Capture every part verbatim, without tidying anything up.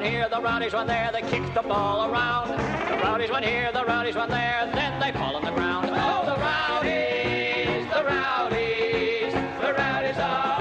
here, the Rowdies one there, they kick the ball around. The Rowdies one here, the Rowdies one there, then they fall on the ground. Oh, the Rowdies, the Rowdies, the Rowdies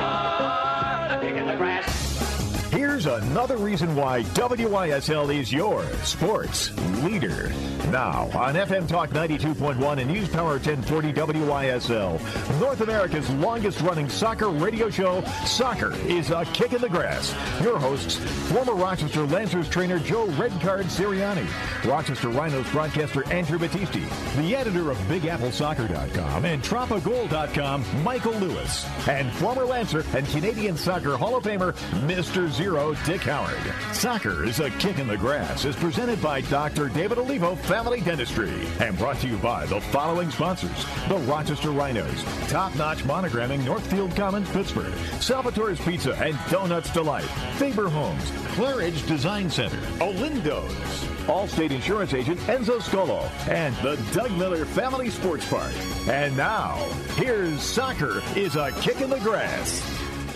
are the kick in the grass. Here's another reason why W I S L is your sports leader. Now, on F M Talk ninety-two point one and News Power ten forty W I S L, North America's longest-running soccer radio show, Soccer is a Kick in the Grass. Your hosts, former Rochester Lancers trainer Joe Redcard Sirianni, Rochester Rhinos broadcaster Andrew Battisti, the editor of Big Apple Soccer dot com and Tropa Gold dot com, Michael Lewis, and former Lancer and Canadian Soccer Hall of Famer, Mister Zero, Dick Howard. Soccer is a Kick in the Grass is presented by Doctor David Olivo Family Dentistry and brought to you by the following sponsors: the Rochester Rhinos, top-notch monogramming, Northfield Commons, Pittsburgh, Salvatore's Pizza and Donuts Delight, Faber Homes, Claridge Design Center, Olindo's, Allstate Insurance Agent Enzo Scolo, and the Doug Miller Family Sports Park. And now, here's Soccer is a Kick in the Grass.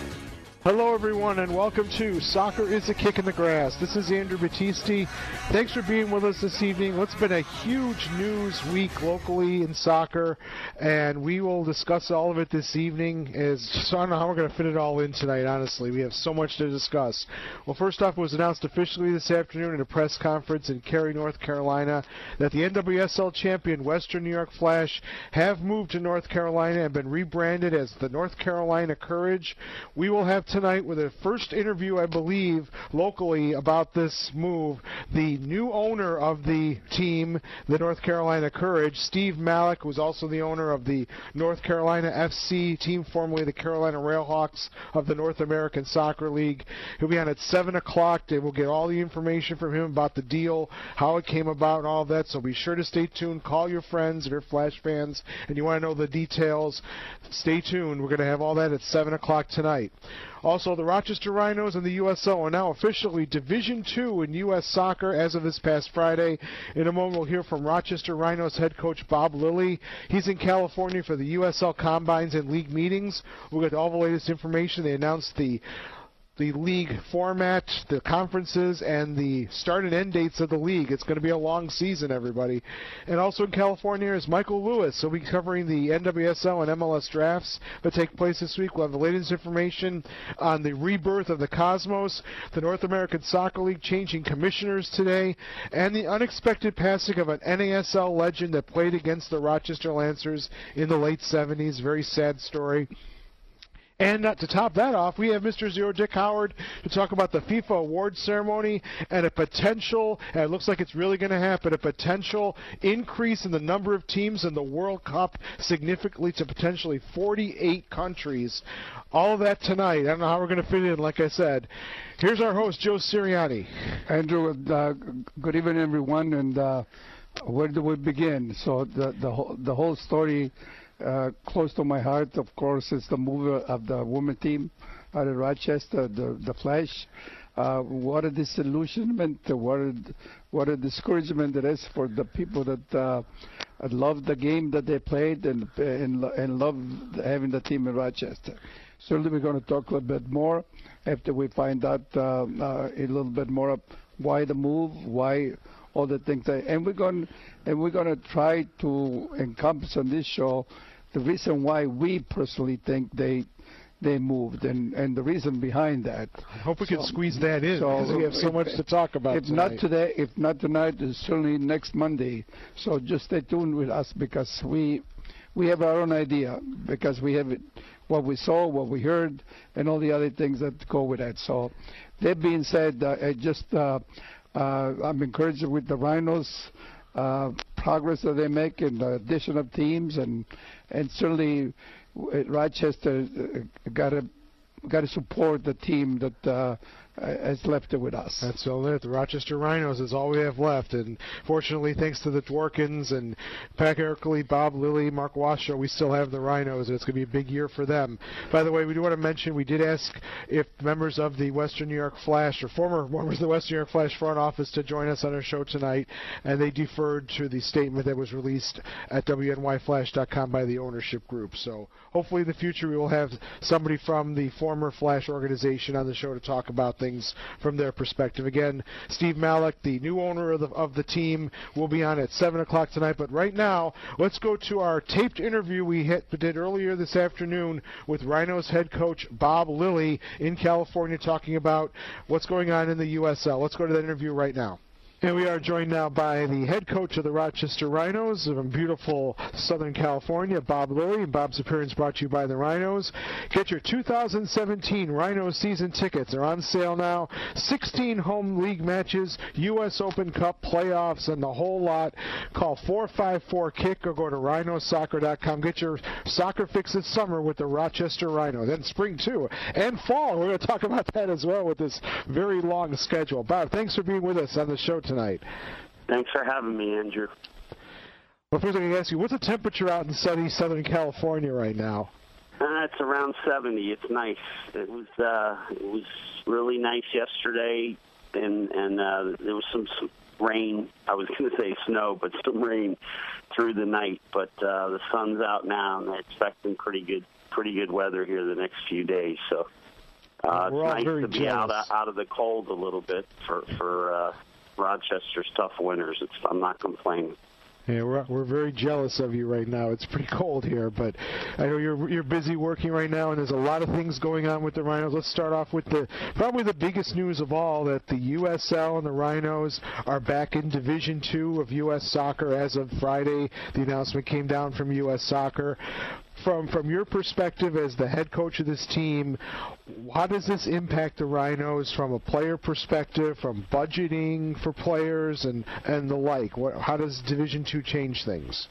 Hello, everyone, and welcome to Soccer is a Kick in the Grass. This is Andrew Battisti. Thanks for being with us this evening. It's been a huge news week locally in soccer, and we will discuss all of it this evening. As, so I don't know how we're going to fit it all in tonight, honestly. We have so much to discuss. Well, first off, it was announced officially this afternoon in a press conference in Cary, North Carolina, that the N W S L champion Western New York Flash have moved to North Carolina and been rebranded as the North Carolina Courage. We will have tonight with a first interview, I believe, locally about this move, the new owner of the team, the North Carolina Courage, Steve Malik, who's also the owner of the North Carolina F C team, formerly the Carolina Railhawks of the North American Soccer League. He'll be on at seven o'clock. They will get all the information from him about the deal, how it came about, and all of that, so be sure to stay tuned. Call your friends that are Flash fans, and you want to know the details. Stay tuned. We're going to have all that at seven o'clock tonight. Also, the Rochester Rhinos and the U S L are now officially Division two in U S Soccer as of this past Friday. In a moment, we'll hear from Rochester Rhinos head coach Bob Lilly. He's in California for the U S L Combines and League meetings. We'll get all the latest information. They announced the the league format, the conferences, and the start and end dates of the league. It's going to be a long season, everybody. And also in California is Michael Lewis. He'll be covering the N W S L and M L S drafts that take place this week. We'll have the latest information on the rebirth of the Cosmos, the North American Soccer League changing commissioners today, and the unexpected passing of an N A S L legend that played against the Rochester Lancers in the late seventies. Very sad story. And uh, to top that off, we have Mister Zero Dick Howard to talk about the FIFA awards ceremony and a potential, and it looks like it's really going to happen, a potential increase in the number of teams in the World Cup significantly to potentially forty-eight countries. All of that tonight. I don't know how we're going to fit in, like I said. Here's our host, Joe Sirianni. Andrew, uh, good evening, everyone, and uh, where do we begin? So the, the, whole, the whole story... Uh, close to my heart, of course, is the move of the women team out of Rochester, the, the Flash. Uh, what a disillusionment, what a, what a discouragement it is for the people that uh, love the game that they played and, and, and love having the team in Rochester. Certainly we're going to talk a little bit more after we find out uh, uh, a little bit more of why the move, why all the things. That, and we're going and we're going to try to encompass on this show the reason why we personally think they they moved and, and the reason behind that. I hope we so, can squeeze that in so because we have so if, much to talk about If tonight. not today, if not tonight, it's certainly next Monday. So just stay tuned with us because we we have our own idea because we have it, what we saw, what we heard, and all the other things that go with that. So that being said, uh, I just uh, uh, I'm encouraged with the Rhinos. Uh, progress that they make in the addition of teams, and and certainly Rochester uh, got to got to support the team that uh, has left it with us. That's all it. The Rochester Rhinos is all we have left, and fortunately, thanks to the Dworkins and Pat Erkley, Bob Lilly, Mark Washoe, we still have the Rhinos, and it's going to be a big year for them. By the way, we do want to mention we did ask if members of the Western New York Flash or former members of the Western New York Flash front office to join us on our show tonight, and they deferred to the statement that was released at W N Y Flash dot com by the ownership group. So hopefully in the future we will have somebody from the former Flash organization on the show to talk about things from their perspective. Again, Steve Malik, the new owner of the, of the team, will be on at seven o'clock tonight. But right now, let's go to our taped interview we hit, did earlier this afternoon with Rhinos head coach Bob Lilly in California, talking about what's going on in the U S L. Let's go to that interview right now. And we are joined now by the head coach of the Rochester Rhinos from beautiful Southern California, Bob Lilly. And Bob's appearance brought to you by the Rhinos. Get your two thousand seventeen Rhinos season tickets. They're on sale now. sixteen home league matches, U S Open Cup playoffs, and the whole lot. Call four five four kick or go to rhinos soccer dot com. Get your soccer fix this summer with the Rochester Rhinos. And spring, too. And fall. We're going to talk about that as well with this very long schedule. Bob, thanks for being with us on the show tonight. Tonight. Thanks for having me, Andrew. Well, first I'm going to ask you, what's the temperature out in sunny Southern California right now? Uh, it's around seventy. It's nice. It was uh, it was really nice yesterday, and and uh, there was some, some rain. I was going to say snow, but some rain through the night. But uh, the sun's out now, and they're expecting pretty good pretty good weather here the next few days. So uh, We're it's all nice very to be jealous. out of, out of the cold a little bit for for. Uh, Rochester's tough winters. It's, I'm not complaining. Yeah, we're we're very jealous of you right now. It's pretty cold here, but I know you're you're busy working right now, and there's a lot of things going on with the Rhinos. Let's start off with the probably the biggest news of all, that the U S L and the Rhinos are back in Division Two of U S Soccer as of Friday. The announcement came down from U S Soccer. From from your perspective as the head coach of this team, how does this impact the Rhinos from a player perspective, from budgeting for players and, and the like? What, how does Division Two change things?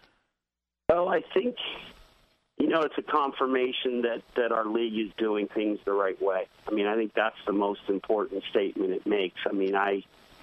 Well, I think, you know, it's a confirmation that, that our league is doing things the right way. I mean, I think that's the most important statement it makes. I mean, I,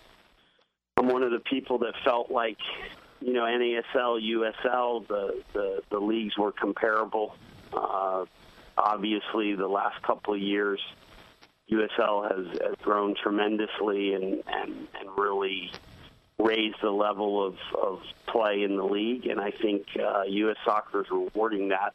I'm one of the people that felt like, you know, N A S L, U S L, the, the, the leagues were comparable. Uh, obviously, the last couple of years, U S L has, has grown tremendously and, and, and really raised the level of, of play in the league. And I think uh, U S Soccer is rewarding that.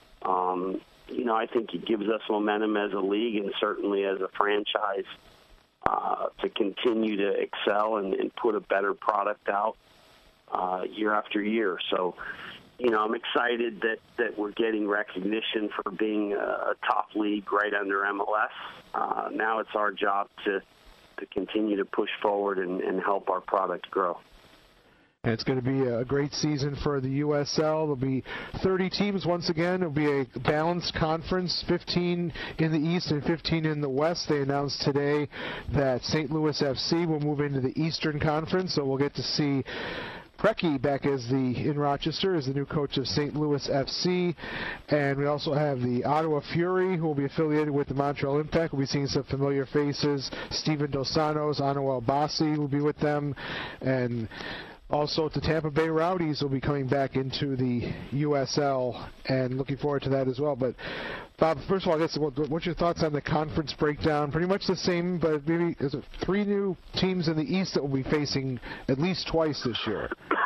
Um, you know, I think it gives us momentum as a league and certainly as a franchise uh, to continue to excel and, and put a better product out Uh, year after year. So, you know, I'm excited that, that we're getting recognition for being a, a top league right under M L S. Uh, now it's our job to, to continue to push forward and, and help our product grow. And it's going to be a great season for the U S L. There'll be thirty teams once again. It'll be a balanced conference, fifteen in the East and fifteen in the West. They announced today that Saint Louis F C will move into the Eastern Conference, so we'll get to see Preki back as the in Rochester as the new coach of Saint Louis F C, and we also have the Ottawa Fury, who will be affiliated with the Montreal Impact. We'll be seeing some familiar faces. Steven Dos Santos, Anuel Bassi will be with them, and also the Tampa Bay Rowdies will be coming back into the U S L, and looking forward to that as well. But Bob, first of all, I guess what, what's your thoughts on the conference breakdown? Pretty much the same, but maybe is it three new teams in the East that will be facing at least twice this year?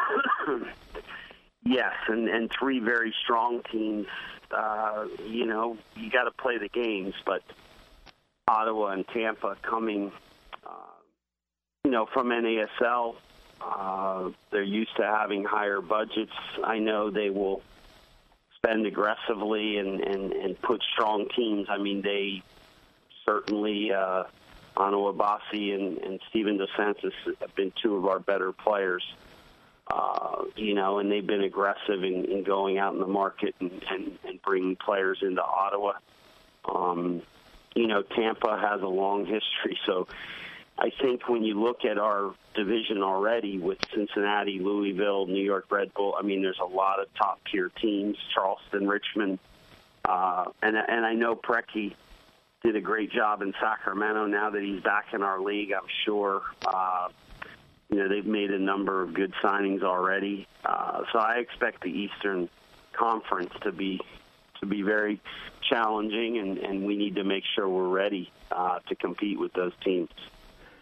Yes, and, and three very strong teams. Uh, you know, you got to play the games, but Ottawa and Tampa coming, uh, you know, from N A S L, uh, they're used to having higher budgets. I know they will spend aggressively and, and, and put strong teams. I mean, they certainly, uh, Anuel Bassi and, and Steven Dos Santos have been two of our better players. Uh, you know, and they've been aggressive in, in going out in the market and, and, and bringing players into Ottawa. Um, you know, Tampa has a long history, so I think when you look at our division already with Cincinnati, Louisville, New York Red Bull, I mean, there's a lot of top-tier teams, Charleston, Richmond, uh, and, and I know Preki did a great job in Sacramento. Now that he's back in our league, I'm sure uh, you know, they've made a number of good signings already. Uh, so I expect the Eastern Conference to be to be very challenging, and, and we need to make sure we're ready uh, to compete with those teams.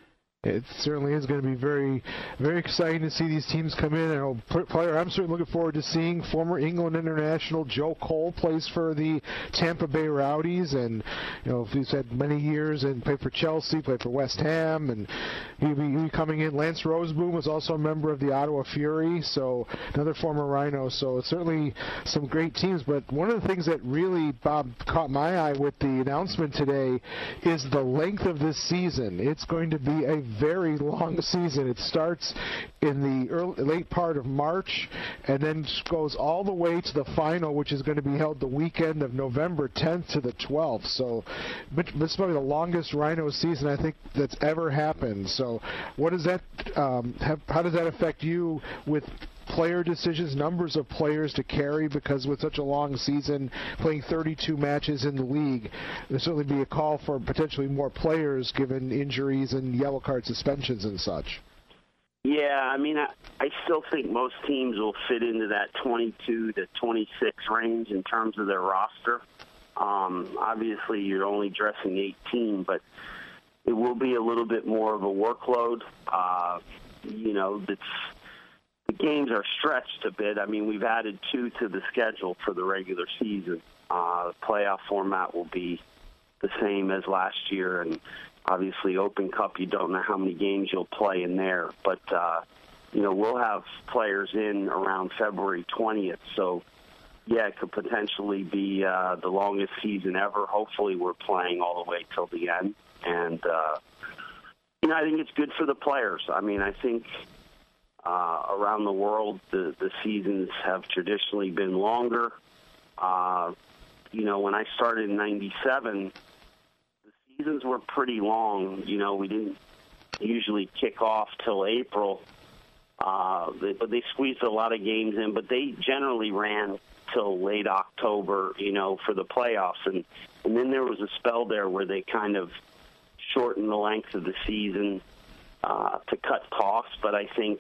It certainly is going to be very, very exciting to see these teams come in. And a player I'm certainly looking forward to seeing, former England international Joe Cole plays for the Tampa Bay Rowdies, and you know he's had many years and played for Chelsea, played for West Ham, and he'll be, he'll be coming in. Lance Roseboom was also a member of the Ottawa Fury, so another former Rhino. So it's certainly some great teams. But one of the things that really, Bob, caught my eye with the announcement today is the length of this season. It's going to be a very long season. It starts in the early, late part of March and then goes all the way to the final, which is going to be held the weekend of November tenth to the twelfth. So this is probably the longest Rhino season I think that's ever happened. So what does that, um, have, how does that affect you with player decisions, numbers of players to carry, because with such a long season, playing thirty-two matches in the league, there'll certainly be a call for potentially more players given injuries and yellow card suspensions and such. Yeah, I mean, I, I still think most teams will fit into that twenty-two to twenty-six range in terms of their roster. Um, obviously, you're only dressing eighteen, but it will be a little bit more of a workload. Uh, you know, that's the games are stretched a bit. I mean, we've added two to the schedule for the regular season. Uh, the playoff format will be the same as last year, and obviously Open Cup, you don't know how many games you'll play in there. But, uh, you know, we'll have players in around February twentieth, so, yeah, it could potentially be uh, the longest season ever. Hopefully we're playing all the way till the end. And, uh, you know, I think it's good for the players. I mean, I think Uh, around the world, the, the seasons have traditionally been longer. Uh, you know, when I started in ninety-seven, the seasons were pretty long. You know, we didn't usually kick off till April, uh, they, but they squeezed a lot of games in, but they generally ran till late October, you know, for the playoffs. And, and then there was a spell there where they kind of shortened the length of the season uh, to cut costs, but I think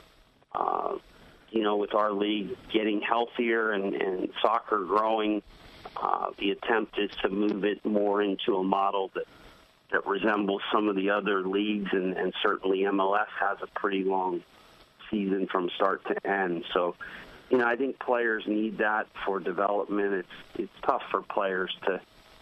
Uh, you know, with our league getting healthier and, and soccer growing, uh, the attempt is to move it more into a model that, that resembles some of the other leagues, and, and certainly M L S has a pretty long season from start to end. So, you know, I think players need that for development. It's it's tough for players to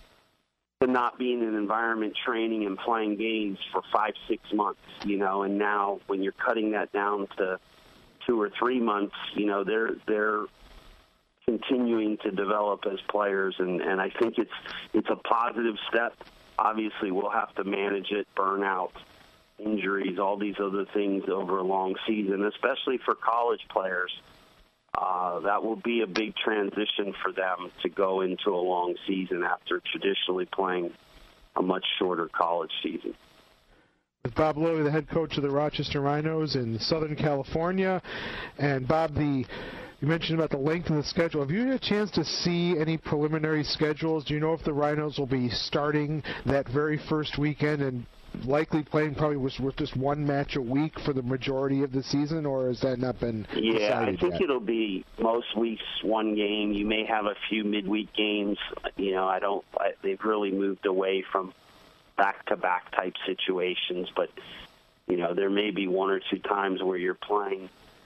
to not be in an environment training and playing games for five, six months, you know, and now when you're cutting that down to two or three months, you know, they're they're continuing to develop as players, and, and I think it's it's a positive step. Obviously, we'll have to manage it, burnout, injuries, all these other things over a long season, especially for college players. Uh, that will be a big transition for them to go into a long season after traditionally playing a much shorter college season. With Bob Lowy, the head coach of the Rochester Rhinos in Southern California. And Bob, the you mentioned about the length of the schedule. Have you had a chance to see any preliminary schedules? Do you know if the Rhinos will be starting that very first weekend and likely playing probably with, with just one match a week for the majority of the season, or has that not been yeah, decided I think yet? It'll be most weeks one game. You may have a few midweek games. You know, I don't. I, they've really moved away from back-to-back type situations, but, you know, there may be one or two times where you're playing,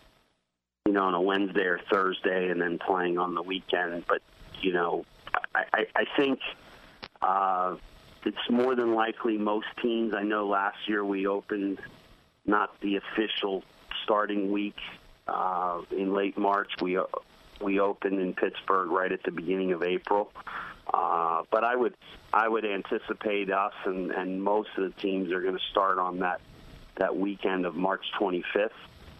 you know, on a Wednesday or Thursday and then playing on the weekend. But, you know, I, I, I think uh, it's more than likely most teams. I know last year we opened not the official starting week uh, in late March. We we opened in Pittsburgh right at the beginning of April. Uh, but I would I would anticipate us and, and most of the teams are going to start on that, that weekend of March twenty-fifth.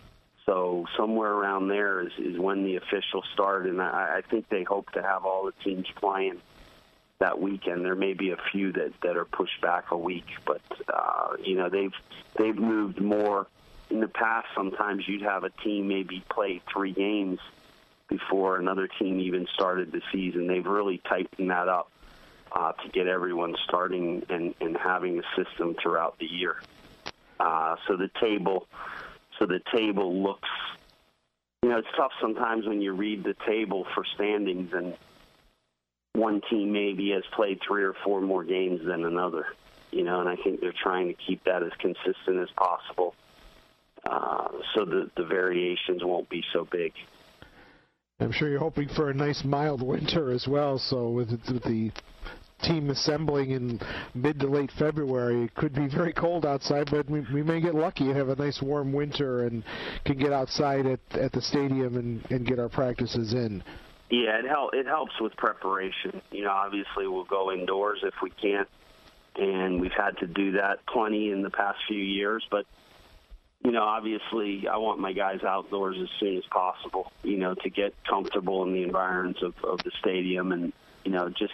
So somewhere around there is, is when the official start, and I, I think they hope to have all the teams playing that weekend. There may be a few that, that are pushed back a week, but uh, you know they've they've moved more. In the past, sometimes you'd have a team maybe play three games before another team even started the season. They've really tightened that up uh, to get everyone starting and, and having a system throughout the year. Uh, so the table, so the table looks, you know, it's tough sometimes when you read the table for standings and one team maybe has played three or four more games than another. you know, and I think they're trying to keep that as consistent as possible uh, so that the variations won't be so big. I'm sure you're hoping for a nice mild winter as well, so with, with the team assembling in mid to late February, it could be very cold outside, but we, we may get lucky and have a nice warm winter and can get outside at, at the stadium and, and get our practices in. Yeah, it, hel- it helps with preparation. You know, obviously we'll go indoors if we can't, and we've had to do that plenty in the past few years, but you know, obviously I want my guys outdoors as soon as possible, you know, to get comfortable in the environs of, of the stadium and, you know, just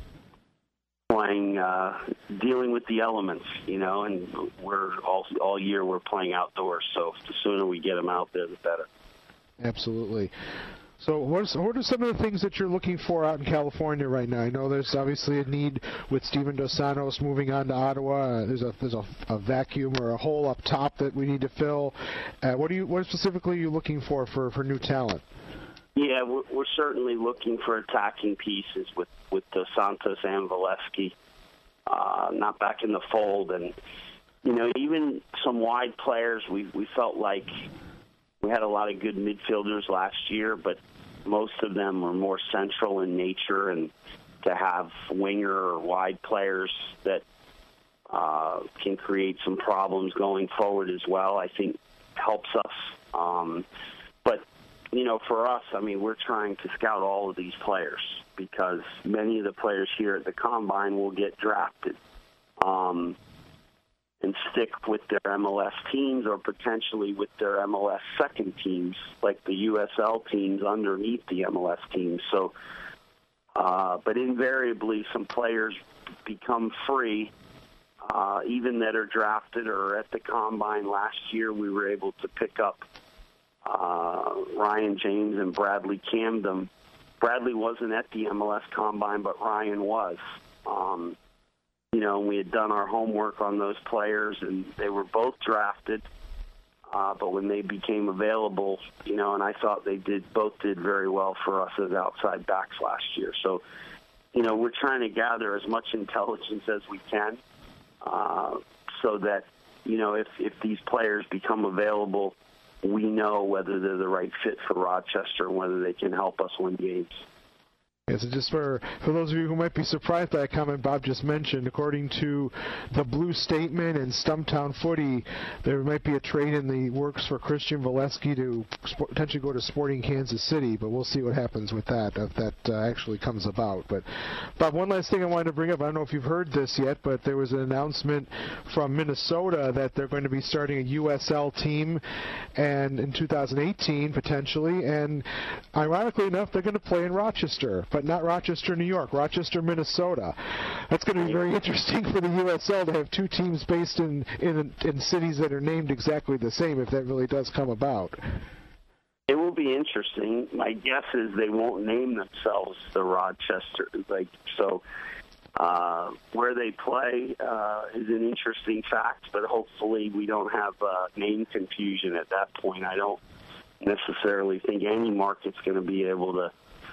playing, uh, dealing with the elements, you know, and we're all, all year we're playing outdoors. So the sooner we get them out there, the better. Absolutely. So what's, what are some of the things that you're looking for out in California right now? I know there's obviously a need with Steven Dos Santos moving on to Ottawa. Uh, there's a there's a, a vacuum or a hole up top that we need to fill. Uh, what are you what specifically are you looking for for, for new talent? Yeah, we're, we're certainly looking for attacking pieces with, with Dos Santos and Valesky, uh, not back in the fold. And, you know, even some wide players, we, we felt like we had a lot of good midfielders last year, but most of them were more central in nature, and to have winger or wide players that uh, can create some problems going forward as well, I think helps us. Um, but, you know, for us, I mean, we're trying to scout all of these players because many of the players here at the Combine will get drafted um, and stick with their M L S teams or potentially with their M L S second teams, like the U S L teams underneath the M L S teams. So, uh, but invariably, some players become free, uh, even that are drafted or at the Combine. Last year, we were able to pick up uh, Ryan James and Bradley Camden. Bradley wasn't at the M L S Combine, but Ryan was. Um, You know, we had done our homework on those players, and they were both drafted. Uh, but when they became available, you know, and I thought they did both did very well for us as outside backs last year. So, you know, we're trying to gather as much intelligence as we can, uh, so that, you know, if if these players become available, we know whether they're the right fit for Rochester and whether they can help us win games. Yes, and just for, for those of you who might be surprised by a comment Bob just mentioned, according to the Blue Statement and Stumptown Footy, there might be a trade in the works for Christian Valesky to sp- potentially go to Sporting Kansas City, but we'll see what happens with that, if that uh, actually comes about. But Bob, one last thing I wanted to bring up, I don't know if you've heard this yet, but there was an announcement from Minnesota that they're going to be starting a U S L team and in two thousand eighteen, potentially, and ironically enough, they're going to play in Rochester, but not Rochester, New York, Rochester, Minnesota. That's going to be very interesting for the U S L to have two teams based in, in in cities that are named exactly the same, if that really does come about. It will be interesting. My guess is they won't name themselves the Rochester. Like so, uh, where they play uh, is an interesting fact, but hopefully we don't have uh, name confusion at that point. I don't necessarily think any market's going to be able to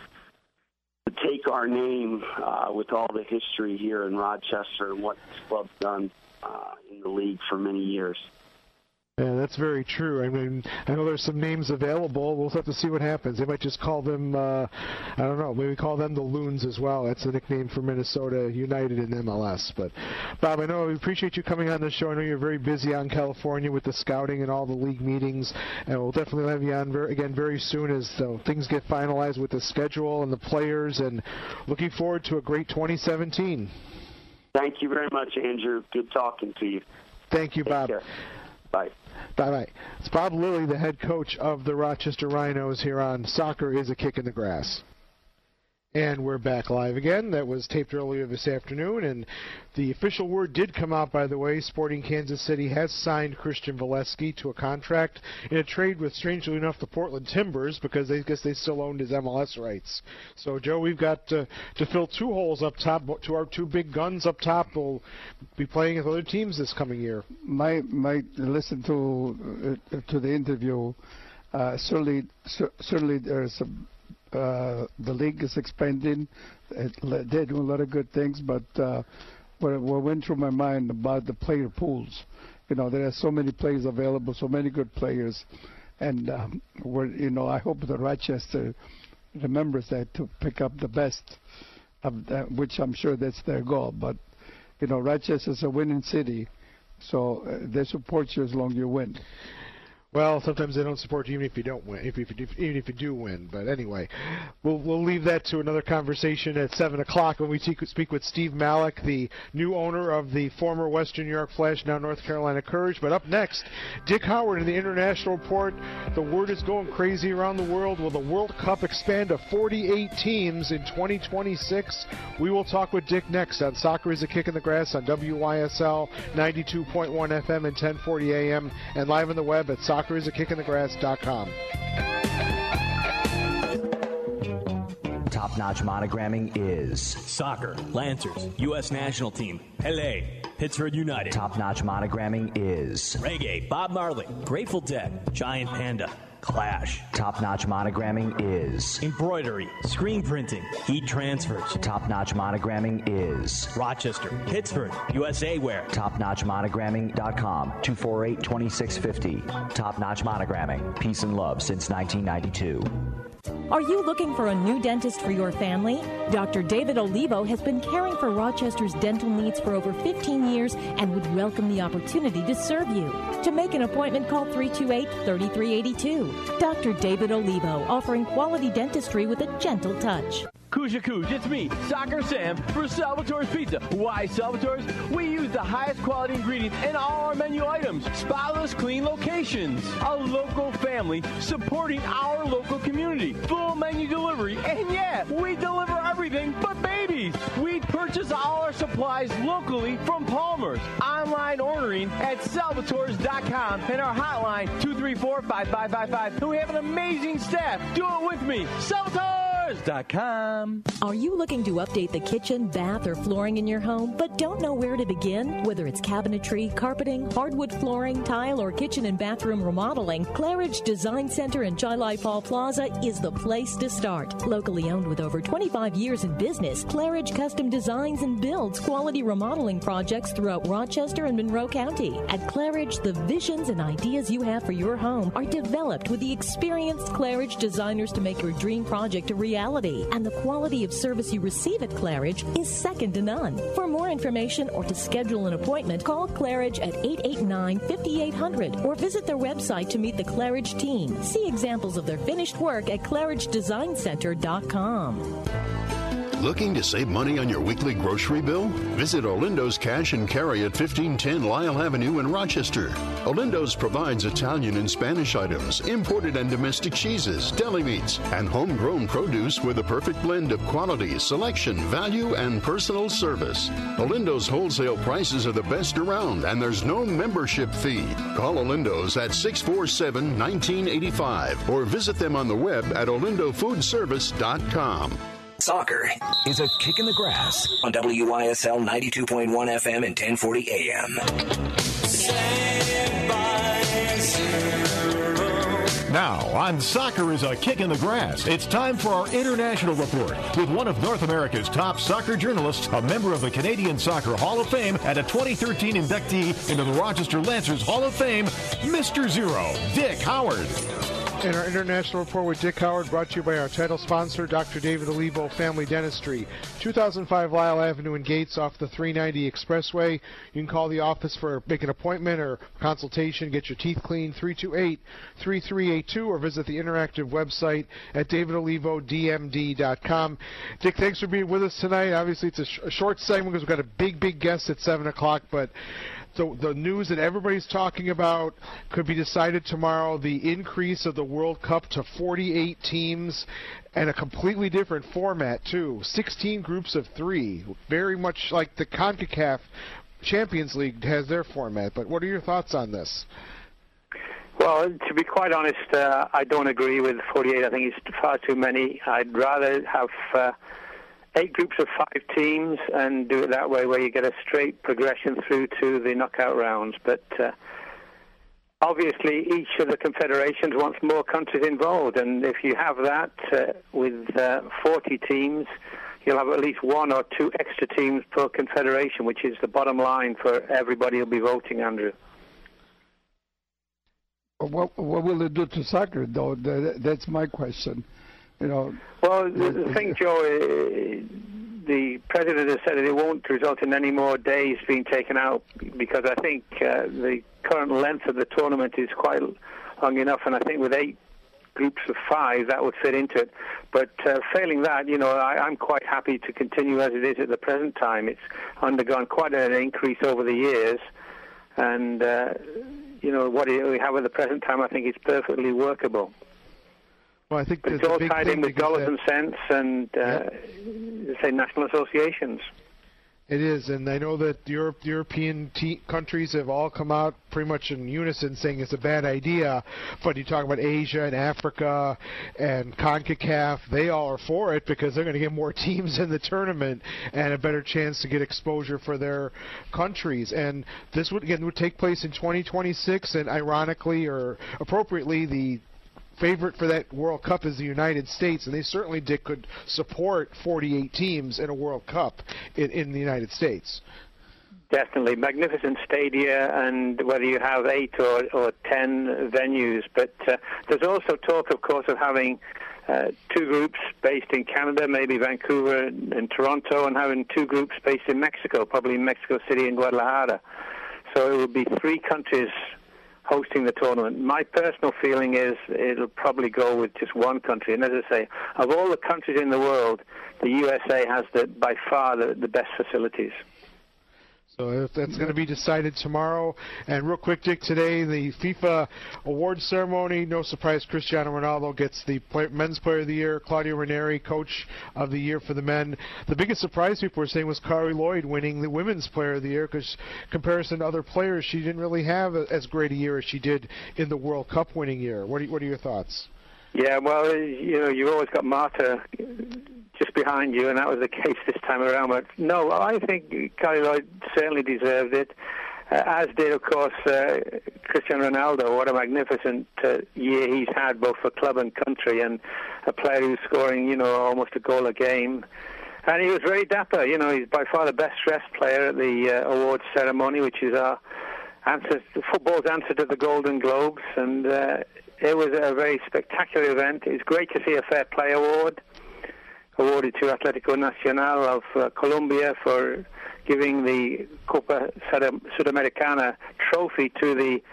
take our name uh, with all the history here in Rochester and what this club's done uh, in the league for many years. Yeah, that's very true. I mean, I know there's some names available. We'll have to see what happens. They might just call them, uh, I don't know, maybe call them the Loons as well. That's the nickname for Minnesota United in M L S. But, Bob, I know we appreciate you coming on the show. I know you're very busy out in California with the scouting and all the league meetings, and we'll definitely have you on very, again very soon as uh, things get finalized with the schedule and the players, and looking forward to a great twenty seventeen. Thank you very much, Andrew. Good talking to you. Thank you, Take Bob. care. Bye. Bye-bye. It's Bob Lilly, the head coach of the Rochester Rhinos here on Soccer is a Kick in the Grass. And we're back live again. That was taped earlier this afternoon, and the official word did come out, by the way. Sporting Kansas City has signed Christian Valesky to a contract in a trade with, strangely enough, the Portland Timbers, because they guess they still owned his M L S rights. So, Joe, we've got to, to fill two holes up top. To our two big guns up top will be playing with other teams this coming year. My, my listen to uh, to the interview. Uh, certainly, certainly, there's some. Uh, the league is expanding. It, they're doing a lot of good things, but uh, what, what went through my mind about the player pools. You know, there are so many players available, so many good players, and um, we're, you know, I hope that Rochester remembers that to pick up the best of that, which I'm sure that's their goal. But you know, Rochester's a winning city, so uh, they support you as long as you win. Well, sometimes they don't support you even if you don't win, if you do, even if you do win. But anyway, we'll we'll leave that to another conversation at seven o'clock when we speak with Steve Malik, the new owner of the former Western New York Flash, now North Carolina Courage. But up next, Dick Howard in the International Report. The word is going crazy around the world. Will the World Cup expand to forty-eight teams in twenty twenty-six? We will talk with Dick next on Soccer is a Kick in the Grass on W Y S L ninety-two point one F M and ten forty A M and live on the web at soccer is a kick in the grass dot com. Top-notch monogramming is soccer, Lancers, U S national team, L A, Pittsburgh United. Top-notch monogramming is reggae, Bob Marley, Grateful Dead, Giant Panda, Clash. Top-notch monogramming is embroidery, screen printing, heat transfers. Top-notch monogramming is Rochester, Pittsburgh, U S A Wear. top notch monogramming dot com, two four eight, two six five zero. Top-notch monogramming, peace and love since nineteen ninety-two. Are you looking for a new dentist for your family? Doctor David Olivo has been caring for Rochester's dental needs for over fifteen years and would welcome the opportunity to serve you. To make an appointment, call three two eight, three three eight two. Doctor David Olivo, offering quality dentistry with a gentle touch. Kuja Kuj, it's me, Soccer Sam, for Salvatore's Pizza. Why Salvatore's? We use the highest quality ingredients in all our menu items. Spotless, clean locations. A local family supporting our local community. Full menu delivery. And yeah, we deliver everything but babies. We purchase all our supplies locally from Palmer's. Online ordering at salvatores dot com and our hotline two three four, five five five five. And we have an amazing staff. Do it with me. Salvatore! dot com. Are you looking to update the kitchen, bath, or flooring in your home, but don't know where to begin? Whether it's cabinetry, carpeting, hardwood flooring, tile, or kitchen and bathroom remodeling, Claridge Design Center in Chi-Lai Paul Plaza is the place to start. Locally owned with over twenty-five years in business, Claridge custom designs and builds quality remodeling projects throughout Rochester and Monroe County. At Claridge, the visions and ideas you have for your home are developed with the experienced Claridge designers to make your dream project a reality. And the quality of service you receive at Claridge is second to none. For more information or to schedule an appointment, call Claridge at eight eight nine, five eight zero zero or visit their website to meet the Claridge team. See examples of their finished work at claridge design center dot com. Looking to save money on your weekly grocery bill? Visit Olindo's Cash and Carry at fifteen ten Lyle Avenue in Rochester. Olindo's provides Italian and Spanish items, imported and domestic cheeses, deli meats, and homegrown produce with a perfect blend of quality, selection, value, and personal service. Olindo's wholesale prices are the best around, and there's no membership fee. Call Olindo's at six four seven, one nine eight five or visit them on the web at olindo food service dot com. Soccer is a kick in the grass on W Y S L ninety-two point one F M and ten forty A M. Now, on Soccer is a Kick in the Grass, it's time for our International Report with one of North America's top soccer journalists, a member of the Canadian Soccer Hall of Fame, and a twenty thirteen inductee into the Rochester Lancers Hall of Fame, Mister Zero, Dick Howard. And our International Report with Dick Howard, brought to you by our title sponsor, Doctor David Olivo Family Dentistry, two thousand five Lyle Avenue in Gates off the three ninety Expressway. You can call the office for make an appointment or consultation, get your teeth cleaned, three two eight, three three eight two, or visit the interactive website at david olivo d m d dot com. Dick, thanks for being with us tonight. Obviously, it's a, sh- a short segment because we've got a big, big guest at seven o'clock, but So the news that everybody's talking about could be decided tomorrow, the increase of the World Cup to forty-eight teams and a completely different format, too. sixteen groups of three, very much like the CONCACAF Champions League has their format. But what are your thoughts on this? Well, to be quite honest, uh, I don't agree with forty-eight. I think it's far too many. I'd rather have Uh, eight groups of five teams and do it that way, where you get a straight progression through to the knockout rounds. But uh, obviously each of the confederations wants more countries involved, and if you have that uh, with uh, forty teams, you'll have at least one or two extra teams per confederation, which is the bottom line for everybody who'll be voting, Andrew. What, what will it do to soccer, though? That, that's my question. You know. Well, the, the thing, Joe, uh, the president has said that it won't result in any more days being taken out, because I think uh, the current length of the tournament is quite long enough, and I think with eight groups of five, that would fit into it. But uh, failing that, you know, I, I'm quite happy to continue as it is at the present time. It's undergone quite an increase over the years, and uh, you know, what we have at the present time, I think is perfectly workable. Well, I think but it's all tied in with dollars and cents and, uh, yeah. say, national associations. It is, and I know that Europe, European te- countries have all come out pretty much in unison saying it's a bad idea. But you talk about Asia and Africa and CONCACAF, they all are for it because they're going to get more teams in the tournament and a better chance to get exposure for their countries. And this would again would take place in twenty twenty-six, and ironically or appropriately, the favorite for that World Cup is the United States, and they certainly did, could support forty-eight teams in a World Cup in, in the United States. Definitely. Magnificent stadia, and whether you have eight or, or ten venues. But uh, there's also talk, of course, of having uh, two groups based in Canada, maybe Vancouver and, and Toronto, and having two groups based in Mexico, probably Mexico City and Guadalajara. So it would be three countries hosting the tournament. My personal feeling is it'll probably go with just one country. And as I say, of all the countries in the world, the U S A has the, by far the, the best facilities. So that's going to be decided tomorrow. And real quick, Dick, today the FIFA awards ceremony. No surprise, Cristiano Ronaldo gets the play, Men's Player of the Year. Claudio Ranieri, Coach of the Year for the men. The biggest surprise people were saying was Carly Lloyd winning the Women's Player of the Year, because comparison to other players, she didn't really have a, as great a year as she did in the World Cup winning year. What are, what are your thoughts? Yeah, well, you know, you've always got Marta just behind you, and that was the case this time around. But no, I think Carly Lloyd certainly deserved it, uh, as did, of course, uh, Cristiano Ronaldo. What a magnificent uh, year he's had, both for club and country, and a player who's scoring, you know, almost a goal a game. And he was very dapper. You know, he's by far the best-dressed player at the uh, awards ceremony, which is our answer, football's answer to the Golden Globes, and uh, it was a very spectacular event. It's great to see a Fair Play Award awarded to Atlético Nacional of uh, Colombia for giving the Copa Sudamericana trophy to the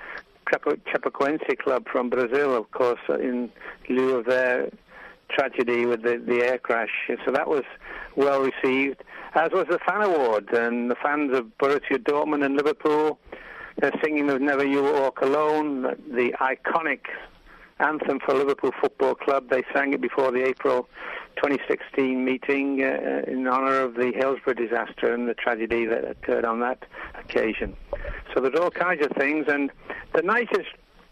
Chapecoense club from Brazil, of course, in lieu of their tragedy with the, the air crash. So that was well received, as was the fan award. And the fans of Borussia Dortmund and Liverpool, they're singing of Never You Walk Alone, the iconic anthem for Liverpool Football Club. They sang it before the April twenty sixteen meeting uh, in honour of the Hillsborough disaster and the tragedy that occurred on that occasion. So there's all kinds of things, and the nicest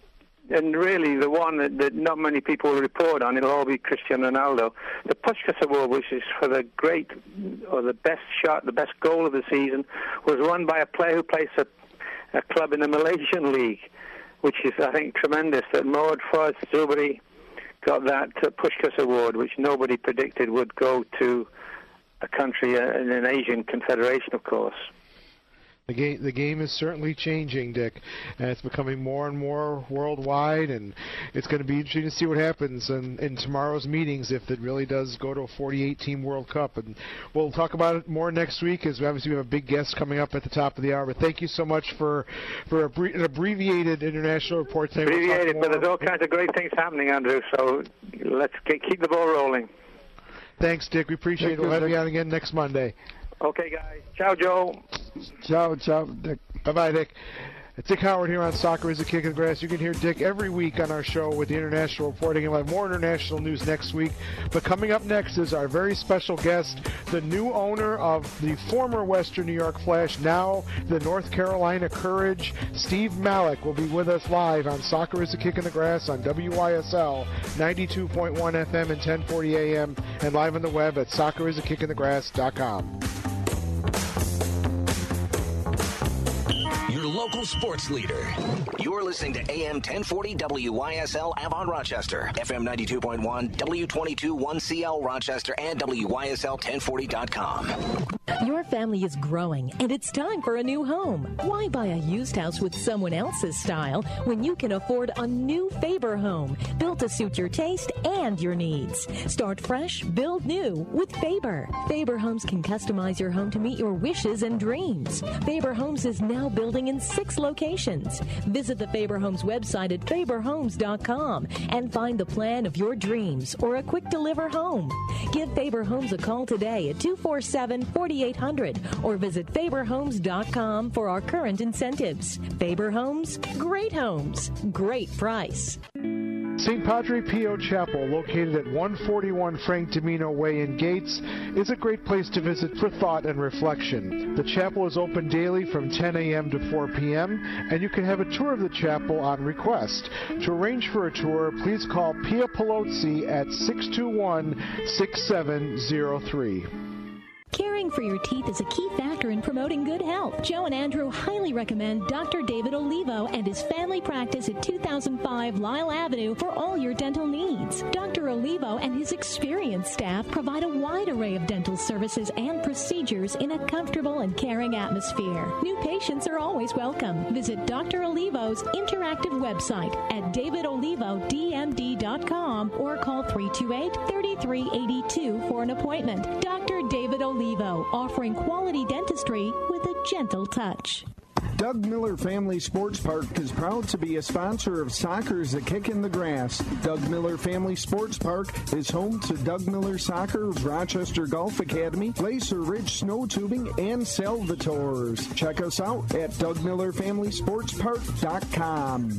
and really the one that, that not many people will report on, it'll all be Cristiano Ronaldo. The Puskas Award, which is for the great or the best shot, the best goal of the season, was won by a player who plays a, a club in the Malaysian League, which is, I think, tremendous, that Maud Fawaz Zuberi got that uh, Puskas Award, which nobody predicted would go to a country uh, in an Asian confederation, of course. The game, the game is certainly changing, Dick, and it's becoming more and more worldwide, and it's going to be interesting to see what happens in, in tomorrow's meetings if it really does go to a forty-eight team World Cup. And we'll talk about it more next week, as obviously we have a big guest coming up at the top of the hour. But thank you so much for for a, an abbreviated international report today. Abbreviated, we'll but there's all kinds of great things happening, Andrew, so let's get, keep the ball rolling. Thanks, Dick. We appreciate it. We'll have you on again next Monday. Okay, guys. Ciao, Joe. Ciao, ciao, Dick. Bye-bye, Dick. Dick Howard here on Soccer is a Kick in the Grass. You can hear Dick every week on our show with the international reporting, and we'll have more international news next week. But coming up next is our very special guest, the new owner of the former Western New York Flash, now the North Carolina Courage. Steve Malik will be with us live on Soccer is a Kick in the Grass on W Y S L ninety-two point one F M and ten forty A M, and live on the web at soccer is a kick in the grass dot com. You're local sports leader. You're listening to A M ten forty W Y S L Avon Rochester, F M ninety-two point one, W twenty-two one C L Rochester, and W Y S L ten forty dot com. Your family is growing, and it's time for a new home. Why buy a used house with someone else's style when you can afford a new Faber home built to suit your taste and your needs? Start fresh, build new with Faber. Faber Homes can customize your home to meet your wishes and dreams. Faber Homes is now building in six locations. Visit the Faber Homes website at faber homes dot com and find the plan of your dreams or a quick deliver home. Give Faber Homes a call today at two four seven, four eight zero zero or visit faber homes dot com for our current incentives. Faber Homes, great homes, great price. Saint Padre Pio Chapel, located at one forty-one Frank Domino Way in Gates, is a great place to visit for thought and reflection. The chapel is open daily from ten a.m. to four p.m., and you can have a tour of the chapel on request. To arrange for a tour, please call Pia Pelozzi at six two one, six seven zero three. Caring for your teeth is a key factor in promoting good health. Joe and Andrew highly recommend Doctor David Olivo and his family practice at two thousand five Lyle Avenue for all your dental needs. Doctor Olivo and his experienced staff provide a wide array of dental services and procedures in a comfortable and caring atmosphere. New patients are always welcome. Visit Doctor Olivo's interactive website at david olivo d m d dot com or call three two eight, three three eight two for an appointment. Doctor David Olivo, offering quality dentistry with a gentle touch. Doug Miller Family Sports Park is proud to be a sponsor of Soccer is a Kick in the Grass. Doug Miller Family Sports Park is home to Doug Miller Soccer's Rochester Golf Academy, Glacier Ridge Snow Tubing, and Salvatores. Check us out at doug miller family sports park dot com.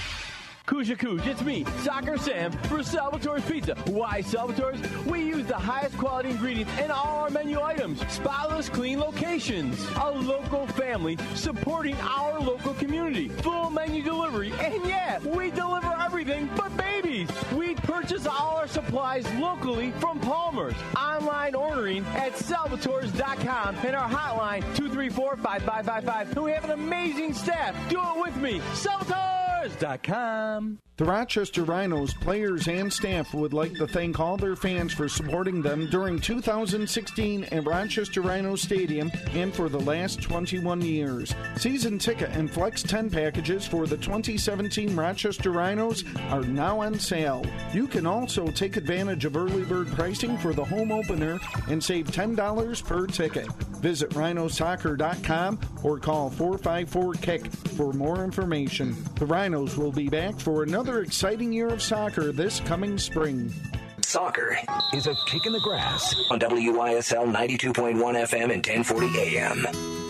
Kuja Kuj, it's me, Soccer Sam, for Salvatore's Pizza. Why Salvatore's? We use the highest quality ingredients in all our menu items. Spotless, clean locations. A local family supporting our local community. Full menu delivery. And yeah, we deliver everything but babies. We purchase all our supplies locally from Palmer's. Online ordering at salvatores dot com and our hotline two three four, five five five five. And we have an amazing staff. Do it with me. Salvatores dot com. The Rochester Rhinos players and staff would like to thank all their fans for supporting them during two thousand sixteen at Rochester Rhino Stadium and for the last twenty-one years. Season ticket and Flex ten packages for the twenty seventeen Rochester Rhinos are now on sale. You can also take advantage of early bird pricing for the home opener and save ten dollars per ticket. Visit rhino soccer dot com or call four five four kick for more information. The Rhinos will be back for another exciting year of soccer this coming spring. Soccer is a kick in the grass on W Y S L ninety-two point one F M and ten forty A M.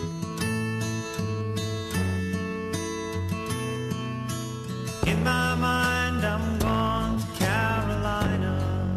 In my mind, I'm gone to Carolina.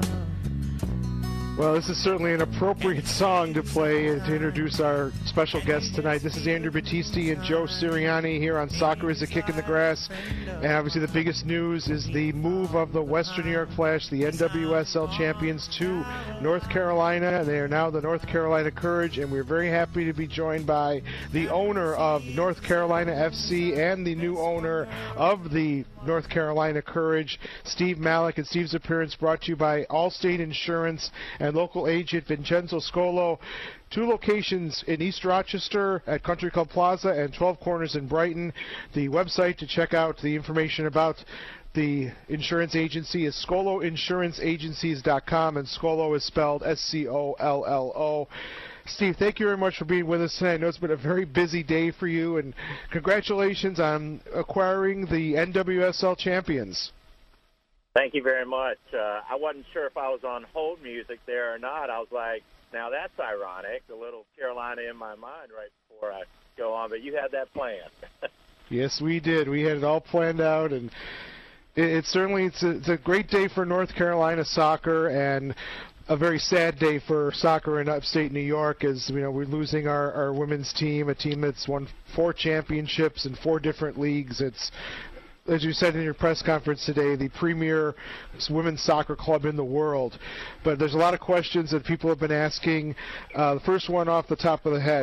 Well, this is certainly an appropriate song to play to introduce our special guest tonight. This is Andrew Battisti and Joe Sirianni here on Soccer is a Kick in the Grass. And obviously the biggest news is the move of the Western New York Flash, the N W S L champions, to North Carolina. They are now the North Carolina Courage, and we're very happy to be joined by the owner of North Carolina F C and the new owner of the North Carolina Courage, Steve Malik. And Steve's appearance brought to you by Allstate Insurance and local agent Vincenzo Scolo. Two locations in East Rochester at Country Club Plaza and twelve Corners in Brighton. The website to check out the information about the insurance agency is scolo insurance agencies dot com, and Scolo is spelled S C O L L O. Steve, thank you very much for being with us tonight. I know it's been a very busy day for you, and congratulations on acquiring the N W S L champions. Thank you very much. Uh, I wasn't sure if I was on hold music there or not. I was like, now that's ironic, a little Carolina in my mind right before I go on, but you had that planned. Yes, we did. We had it all planned out, and it, it certainly it's a, it's a great day for North Carolina soccer, and a very sad day for soccer in upstate New York, as you know, we're losing our, our women's team, a team that's won four championships in four different leagues. It's, as you said in your press conference today, the premier women's soccer club in the world. But there's a lot of questions that people have been asking. Uh, the first one off the top of the head,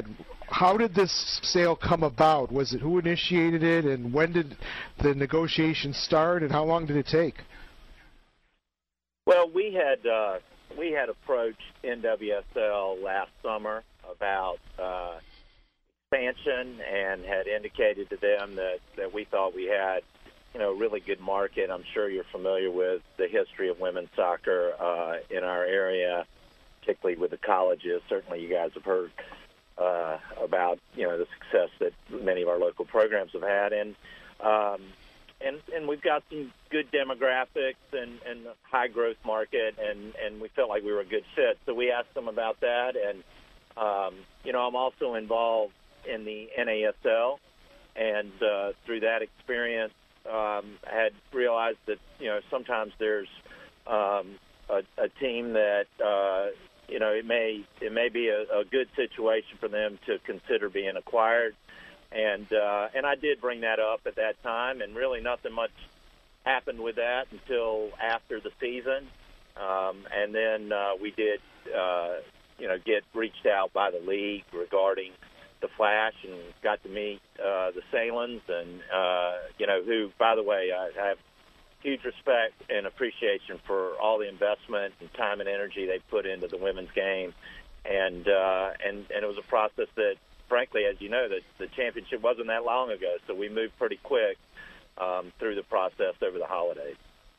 how did this sale come about? Was it who initiated it, and when did the negotiations start, and how long did it take? Well, we had uh, we had approached N W S L last summer about uh, expansion, and had indicated to them that, that we thought we had, you know, a really good market. I'm sure you're familiar with the history of women's soccer uh, in our area, particularly with the colleges. Certainly, you guys have heard uh, about, you know, the success that many of our local programs have had, and um, and and we've got some good demographics and, and high growth market, and, and we felt like we were a good fit. So we asked them about that, and um, you know, I'm also involved in the N A S L, and uh, through that experience, um, had realized that, you know, sometimes there's um, a, a team that uh, you know, it may it may be a, a good situation for them to consider being acquired, and uh, and I did bring that up at that time, and really nothing much happened with that until after the season, um, and then uh, we did uh, you know get reached out by the league regarding the Flash, and got to meet uh, the Salins, and uh, you know who, by the way, I have huge respect and appreciation for all the investment and time and energy they put into the women's game, and uh, and and it was a process that, frankly, as you know, that the championship wasn't that long ago, so we moved pretty quick um, through the process over the holidays.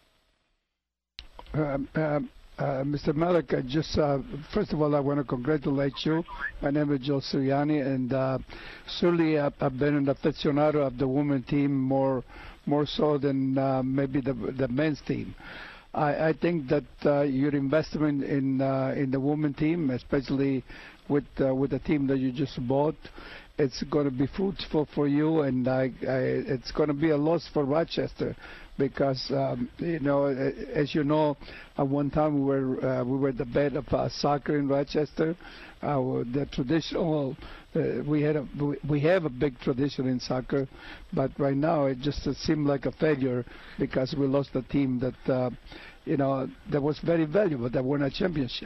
Um, um, uh, Mister Malik, I just uh, first of all, I want to congratulate you. My name is Joe Sirianni, and uh, certainly uh, I've been an aficionado of the women's team more more so than uh, maybe the the men's team. I, I think that uh, your investment in uh, in the women's team, especially with uh, with the team that you just bought, it's going to be fruitful for you, and I, I, it's going to be a loss for Rochester, because um, you know, as you know, at one time we were uh, we were the bed of uh, soccer in Rochester. Uh, the traditional uh, we had a, we have a big tradition in soccer, but right now it just uh, seemed like a failure because we lost a team that uh, you know that was very valuable, that won a championship.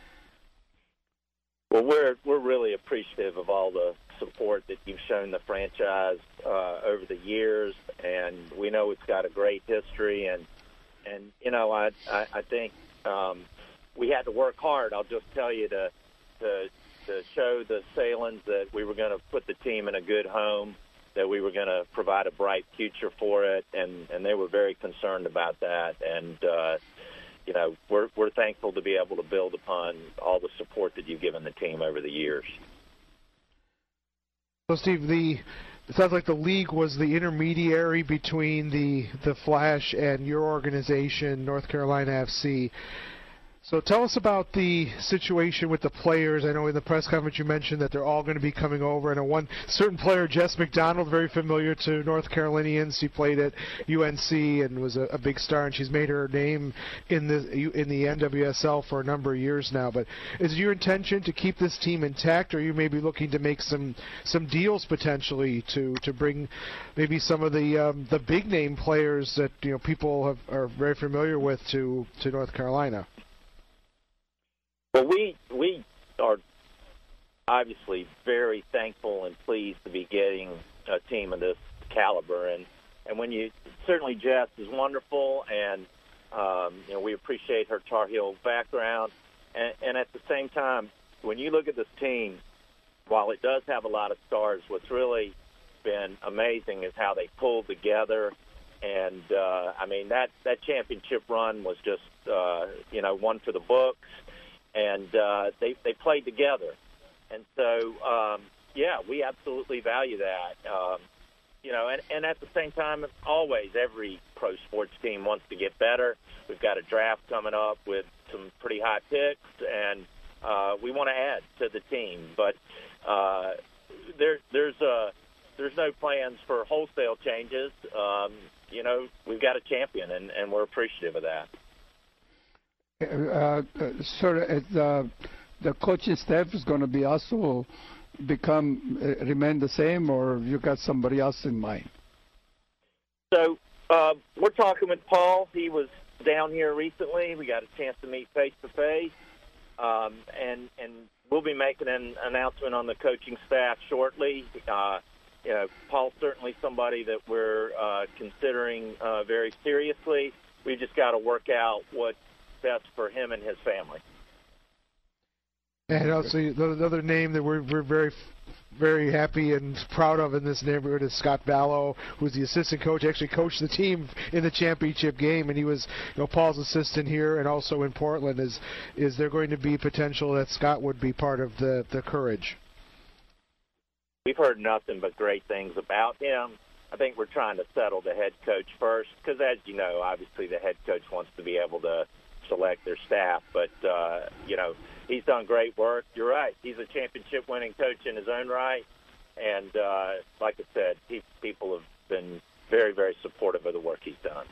Well, we're we're really appreciative of all the support that you've shown the franchise uh, over the years, and we know it's got a great history. And and you know, I I, I think um, we had to work hard. I'll just tell you to to to show the Salins that we were going to put the team in a good home, that we were going to provide a bright future for it, and and they were very concerned about that. And uh, you know, we're we're thankful to be able to build upon all the support that you've given the team over the years. So, Steve, the it sounds like the league was the intermediary between the the Flash and your organization, North Carolina F C. So tell us about the situation with the players. I know in the press conference you mentioned that they're all going to be coming over. I know one certain player, Jess McDonald, very familiar to North Carolinians. She played at U N C and was a, a big star, and she's made her name in the in the N W S L for a number of years now. But is it your intention to keep this team intact, or are you maybe looking to make some some deals potentially to, to bring maybe some of the um, the big name players that you know people have, are very familiar with to, to North Carolina? Well, we we are obviously very thankful and pleased to be getting a team of this caliber, and, and when you certainly Jess is wonderful, and um, you know we appreciate her Tar Heel background, and, and at the same time, when you look at this team, while it does have a lot of stars, what's really been amazing is how they pulled together, and uh, I mean that that championship run was just uh, you know one for the books. And uh, they they played together, and so um, yeah, we absolutely value that. Um, you know, and, and at the same time, always every pro sports team wants to get better. We've got a draft coming up with some pretty high picks, and uh, we want to add to the team. But uh, there there's uh, there's no plans for wholesale changes. Um, you know, we've got a champion, and, and we're appreciative of that. Uh, uh, sir, uh, the coaching staff is going to be also become uh, remain the same, or you got somebody else in mind? So uh, we're talking with Paul. He was down here recently. We got a chance to meet face to face, and and we'll be making an announcement on the coaching staff shortly. Uh, you know, Paul's certainly somebody that we're uh, considering uh, very seriously. We just got to work out what's best for him and his family. And also, another name that we're, we're very, very happy and proud of in this neighborhood is Scott Ballo, who's the assistant coach. Actually, coached the team in the championship game, and he was, you know, Paul's assistant here and also in Portland. Is is there going to be potential that Scott would be part of the the Courage? We've heard nothing but great things about him. I think we're trying to settle the head coach first because, as you know, obviously the head coach wants to be able to select their staff. But, uh, you know, he's done great work. You're right. He's a championship-winning coach in his own right. And, uh, like I said, he, people have been very, very supportive of the work he's done.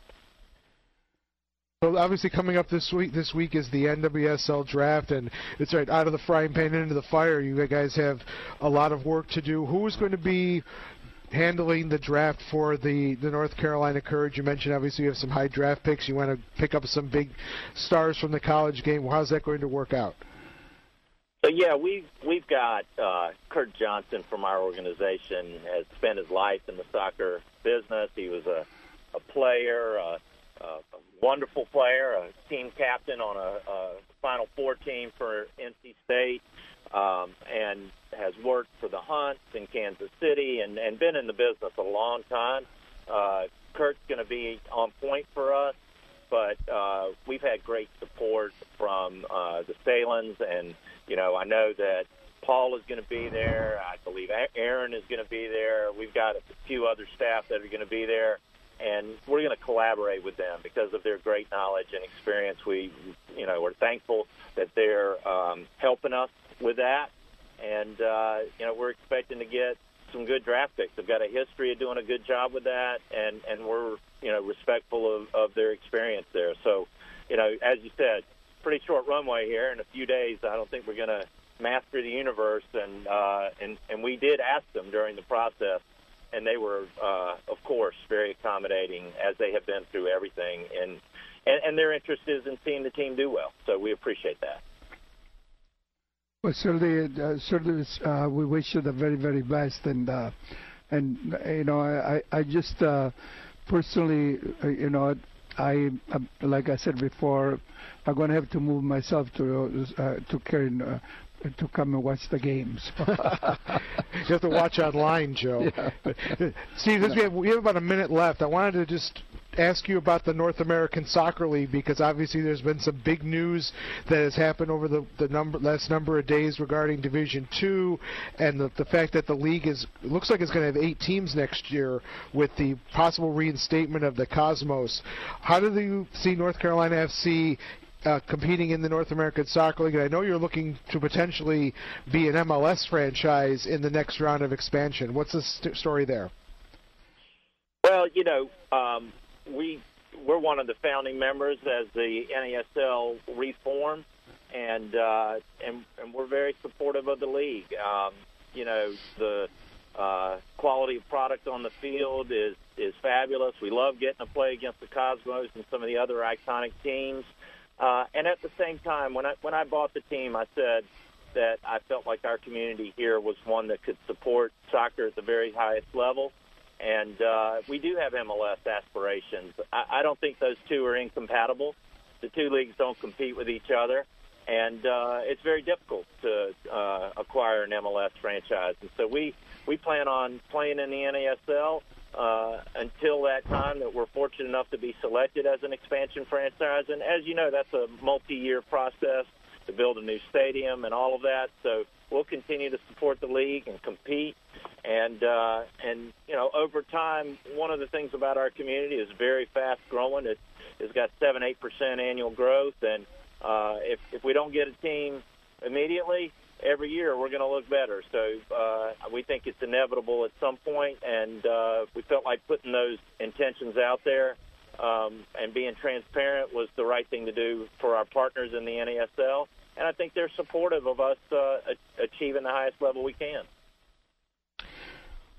Well, obviously coming up this week, this week is the N W S L draft, and it's right out of the frying pan into the fire. You guys have a lot of work to do. Who is going to be handling the draft for the, the North Carolina Courage? You mentioned obviously you have some high draft picks. You want to pick up some big stars from the college game. How's that going to work out? So, yeah, we've, we've got uh, Kurt Johnson from our organization has spent his life in the soccer business. He was a, a player, a, a wonderful player, a team captain on a, a Final Four team for N C State, um, and has worked for the Hunts in Kansas City and, and been in the business a long time. Uh, Kurt's going to be on point for us, but uh, we've had great support from uh, the Salins, and, you know, I know that Paul is going to be there. I believe Aaron is going to be there. We've got a few other staff that are going to be there, and we're going to collaborate with them because of their great knowledge and experience. We, you know, we're thankful that they're um, helping us with that, and, uh, you know, we're expecting to get some good draft picks. They've got a history of doing a good job with that, and, and we're, you know, respectful of, of their experience there. So, you know, as you said, pretty short runway here. In a few days, I don't think we're going to master the universe, and, uh, and, and we did ask them during the process, and they were, uh, of course, very accommodating as they have been through everything, and, and, and their interest is in seeing the team do well. So we appreciate that. Well, certainly, uh, certainly, uh, we wish you the very, very best, and uh, and you know, I, I just uh, personally, uh, you know, I, uh, like I said before, I'm going to have to move myself to uh, to Karen uh, to come and watch the games. You have to watch online, Joe. Yeah. Steve, we have, we have about a minute left. I wanted to just ask you about the North American Soccer League, because obviously there's been some big news that has happened over the, the number, last number of days regarding Division Two, and the, the fact that the league is looks like it's going to have eight teams next year with the possible reinstatement of the Cosmos. How do you see North Carolina F C uh, competing in the North American Soccer League? And I know you're looking to potentially be an M L S franchise in the next round of expansion. What's the st- story there? Well, you know, um, we we're one of the founding members as the N A S L reformed, and uh, and and we're very supportive of the league. Um, you know, the uh, quality of product on the field is is fabulous. We love getting to play against the Cosmos and some of the other iconic teams. Uh, and at the same time, when I when I bought the team, I said that I felt like our community here was one that could support soccer at the very highest level. And uh, we do have M L S aspirations. I, I don't think those two are incompatible. The two leagues don't compete with each other. And uh, it's very difficult to uh, acquire an M L S franchise. And so we, we plan on playing in the N A S L uh, until that time that we're fortunate enough to be selected as an expansion franchise. And as you know, that's a multi-year process to build a new stadium and all of that. So we'll continue to support the league and compete. And, uh, and you know, over time, one of the things about our community is very fast growing. It, it's got seven, eight percent annual growth. And uh, if, if we don't get a team immediately, every year we're going to look better. So uh, we think it's inevitable at some point, and uh, we felt like putting those intentions out there um, and being transparent was the right thing to do for our partners in the N A S L. And I think they're supportive of us uh, achieving the highest level we can.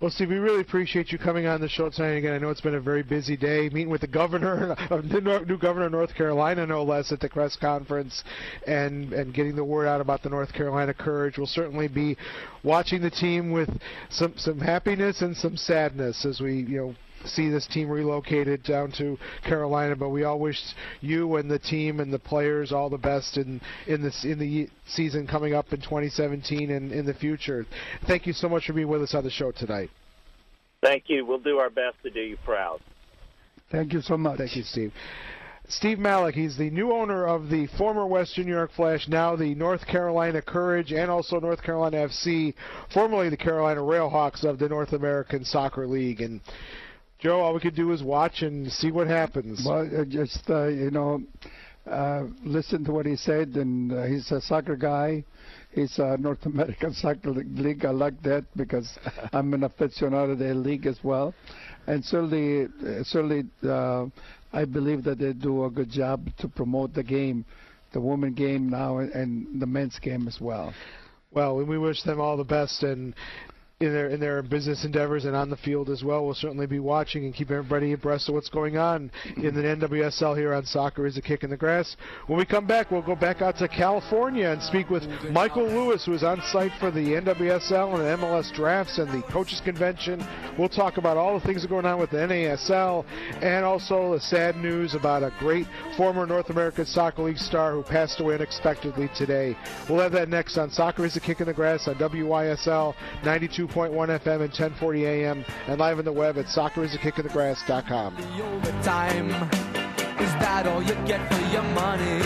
Well, Steve, we really appreciate you coming on the show tonight. Again, I know it's been a very busy day, meeting with the governor, of the new governor of North Carolina, no less, at the press conference, and and getting the word out about the North Carolina Courage. We'll certainly be watching the team with some some happiness and some sadness as we, you know, see this team relocated down to Carolina, but we all wish you and the team and the players all the best in in this in the season coming up in twenty seventeen and in the future. Thank you so much for being with us on the show tonight. Thank you. We'll do our best to do you proud. Thank you so much. Thank you, Steve. Steve Malik, he's the new owner of the former Western New York Flash, now the North Carolina Courage, and also North Carolina F C, formerly the Carolina Railhawks of the North American Soccer League. And Joe, all we could do is watch and see what happens. Well, uh, just, uh, you know, uh, listen to what he said, and uh, he's a soccer guy. He's a North American Soccer League. I like that because I'm an aficionado of the league as well. And certainly, uh, certainly uh, I believe that they do a good job to promote the game, the women's game now and, and the men's game as well. Well, we wish them all the best, and in their in their business endeavors and on the field as well. We'll certainly be watching and keep everybody abreast of what's going on in the N W S L here on Soccer is a Kick in the Grass. When we come back, we'll go back out to California and speak with Michael Lewis, who is on site for the N W S L and M L S drafts and the Coaches Convention. We'll talk about all the things that are going on with the N A S L and also the sad news about a great former North American Soccer League star who passed away unexpectedly today. We'll have that next on Soccer is a Kick in the Grass on W Y S L ninety-two point one F M and ten forty A M and live on the web at soccer is a kick in the grass dot com. The overtime, is that all you get for your money?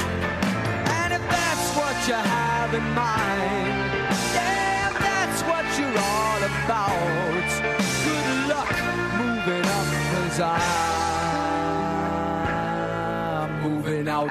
And if that's what you have in mind, yeah, if that's what you're all about, good luck moving up, 'cause I'm moving out.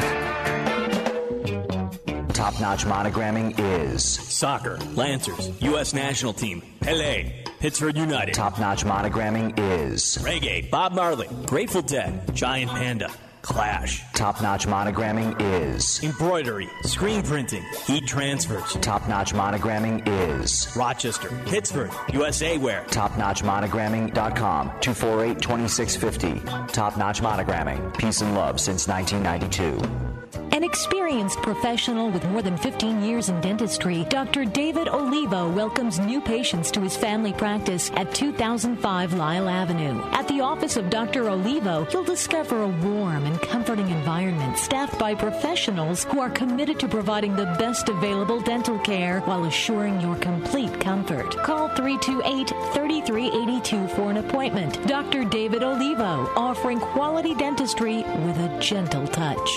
Top-notch monogramming is Soccer, Lancers, U S National Team, Pele, Pittsburgh United. Top-notch monogramming is Reggae, Bob Marley, Grateful Dead, Giant Panda, Clash. Top-notch monogramming is Embroidery, screen printing, heat transfers. Top-notch monogramming is Rochester, Pittsburgh, U S A Wear. top notch monogramming dot com, two four eight, two six five zero. Top-notch monogramming, peace and love since nineteen ninety-two. An experienced professional with more than fifteen years in dentistry, Doctor David Olivo welcomes new patients to his family practice at two thousand five Lyle Avenue. At the office of Doctor Olivo, you'll discover a warm and comforting environment staffed by professionals who are committed to providing the best available dental care while assuring your complete comfort. Call three two eight, three three eight two for an appointment. Doctor David Olivo, offering quality dentistry with a gentle touch.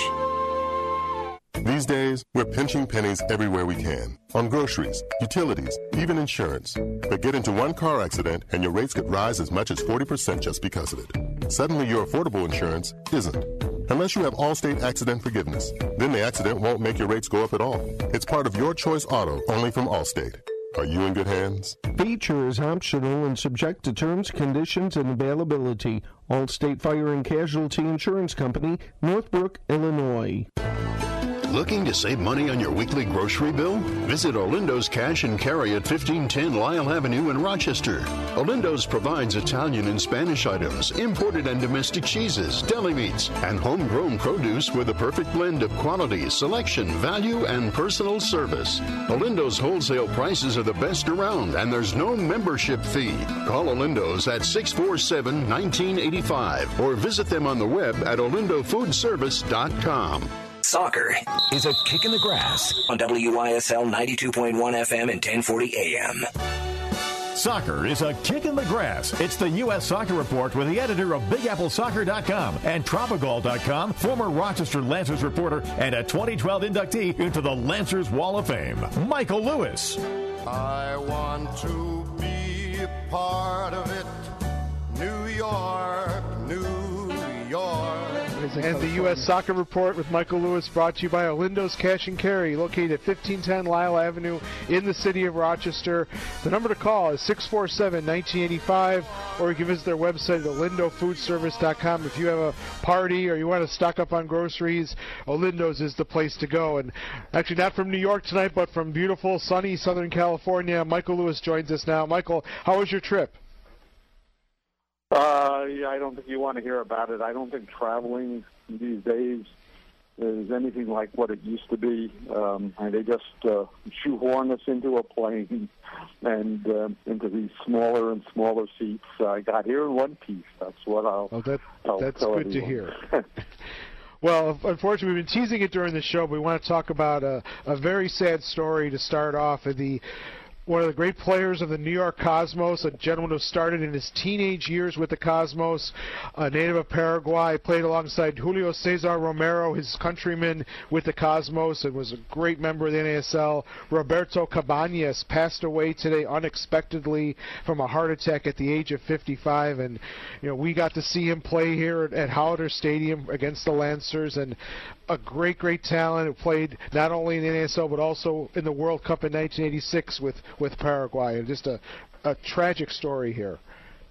These days, we're pinching pennies everywhere we can. On groceries, utilities, even insurance. But get into one car accident and your rates could rise as much as forty percent just because of it. Suddenly, your affordable insurance isn't. Unless you have Allstate Accident Forgiveness. Then the accident won't make your rates go up at all. It's part of Your Choice Auto, only from Allstate. Are you in good hands? Feature is optional and subject to terms, conditions, and availability. Allstate Fire and Casualty Insurance Company, Northbrook, Illinois. Looking to save money on your weekly grocery bill? Visit Olindo's Cash and Carry at fifteen ten Lyle Avenue in Rochester. Olindo's provides Italian and Spanish items, imported and domestic cheeses, deli meats, and homegrown produce with a perfect blend of quality, selection, value, and personal service. Olindo's wholesale prices are the best around, and there's no membership fee. Call Olindo's at six four seven, one nine eight five or visit them on the web at olindo food service dot com. Soccer is a kick in the grass on W Y S L ninety-two point one F M and ten forty A M. Soccer is a kick in the grass. It's the U S Soccer Report with the editor of Big Apple Soccer dot com and Tropical dot com, former Rochester Lancers reporter and a twenty twelve inductee into the Lancers Wall of Fame, Michael Lewis. I want to be a part of it. New York, New York. And California. The U S Soccer Report with Michael Lewis, brought to you by Olindo's Cash and Carry, located at fifteen ten Lyle Avenue in the city of Rochester. The number to call is six four seven, one nine eight five, or you can visit their website at olindo food service dot com. If you have a party or you want to stock up on groceries, Olindo's is the place to go. And actually not from New York tonight, but from beautiful, sunny Southern California, Michael Lewis joins us now. Michael, how was your trip? Uh, yeah, I don't think you want to hear about it. I don't think traveling these days is anything like what it used to be. Um, and they just uh, shoehorn us into a plane and uh, into these smaller and smaller seats. I got here in one piece. That's what I'll. Oh, that, I'll that's tell good everyone. to hear. Well, unfortunately, we've been teasing it during the show, but we want to talk about a, a very sad story to start off. The One of the great players of the New York Cosmos, a gentleman who started in his teenage years with the Cosmos, a native of Paraguay, played alongside Julio Cesar Romero, his countryman with the Cosmos, and was a great member of the N A S L. Roberto Cabañas passed away today unexpectedly from a heart attack at the age of fifty-five, and you know we got to see him play here at, at Howder Stadium against the Lancers, and a great, great talent who played not only in the N A S L but also in the World Cup in nineteen eighty-six with, with Paraguay. And just a, a tragic story here.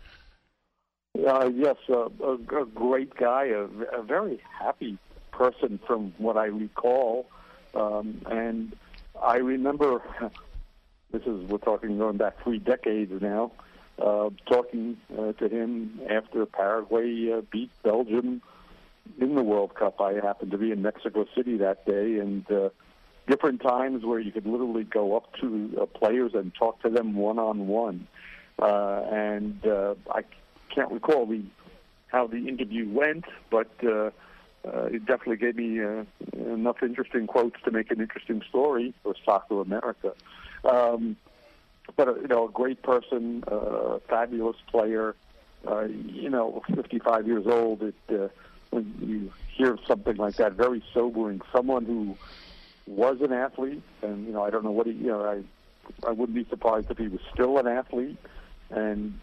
Uh, yes, uh, a, a great guy, a, a very happy person from what I recall. Um, and I remember, this is, we're talking going back three decades now, uh, talking uh, to him after Paraguay uh, beat Belgium in the World Cup. I happened to be in Mexico City that day, and uh, different times where you could literally go up to uh, players and talk to them one-on-one. Uh, and uh, I can't recall the, how the interview went, but uh, uh, it definitely gave me uh, enough interesting quotes to make an interesting story for Soccer America. Um, but, uh, you know, a great person, uh, fabulous player, uh, you know, fifty-five years old, it uh, when you hear something like that, very sobering. Someone who was an athlete, and you know, I don't know what he, you know, I, I wouldn't be surprised if he was still an athlete. And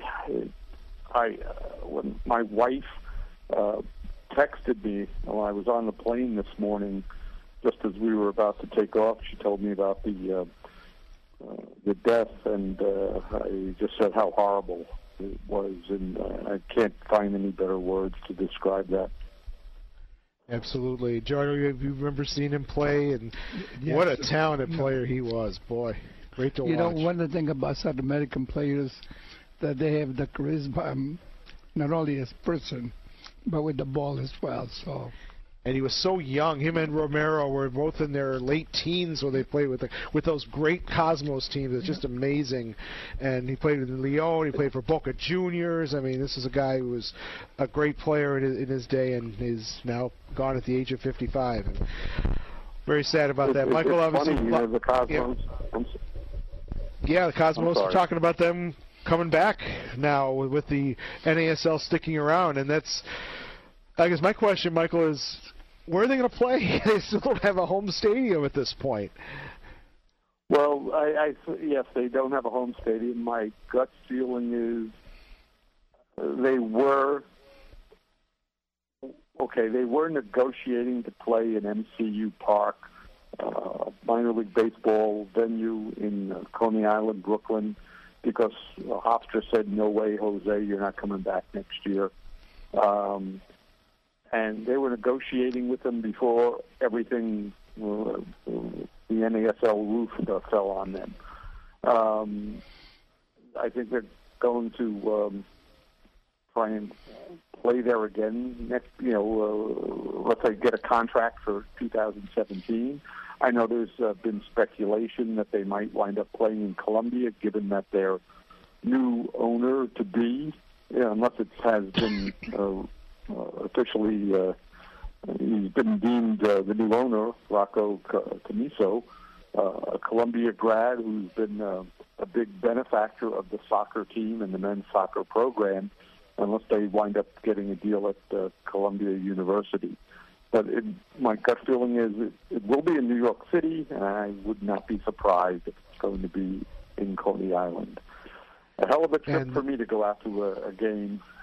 I, uh, when my wife uh, texted me while I was on the plane this morning, just as we were about to take off, she told me about the uh, uh, the death, and uh, I just said how horrible it was, and uh, I can't find any better words to describe that. Absolutely. Jordan, you remember seeing him play, and yes. What a talented player he was. Boy, great to you watch. You know, one of the things about South American players, that they have the charisma, um, not only as person, but with the ball as well. So. And he was so young. Him and Romero were both in their late teens when they played with the, with those great Cosmos teams. It's just amazing. And he played with Leon. He played for Boca Juniors. I mean, this is a guy who was a great player in his, in his day and is now gone at the age of fifty-five. And very sad about it, that. It, Michael, it's obviously, funny, you know, the Cosmos. Yeah, yeah the Cosmos are talking about them coming back now with, with the N A S L sticking around, and that's. I guess my question, Michael, is where are they going to play? They still don't have a home stadium at this point. Well, I, I, yes, they don't have a home stadium. My gut feeling is they were, okay, they were negotiating to play in M C U Park, uh, minor league baseball venue in uh, Coney Island, Brooklyn, because uh, Hofstra said, no way, Jose, you're not coming back next year. Um, and they were negotiating with them before everything, uh, the N A S L roof uh, fell on them. Um, I think they're going to um, try and play there again next, you know, uh, let's say get a contract for two thousand seventeen. I know there's uh, been speculation that they might wind up playing in Colombia, given that their new owner to be, you know, unless it has been uh, uh, officially, uh, he's been deemed uh, the new owner, Rocco Camiso, uh, a Columbia grad who's been uh, a big benefactor of the soccer team and the men's soccer program, unless they wind up getting a deal at uh, Columbia University. But it, my gut feeling is it, it will be in New York City, and I would not be surprised if it's going to be in Coney Island. A hell of a trip and, for me to go out to a, a game. The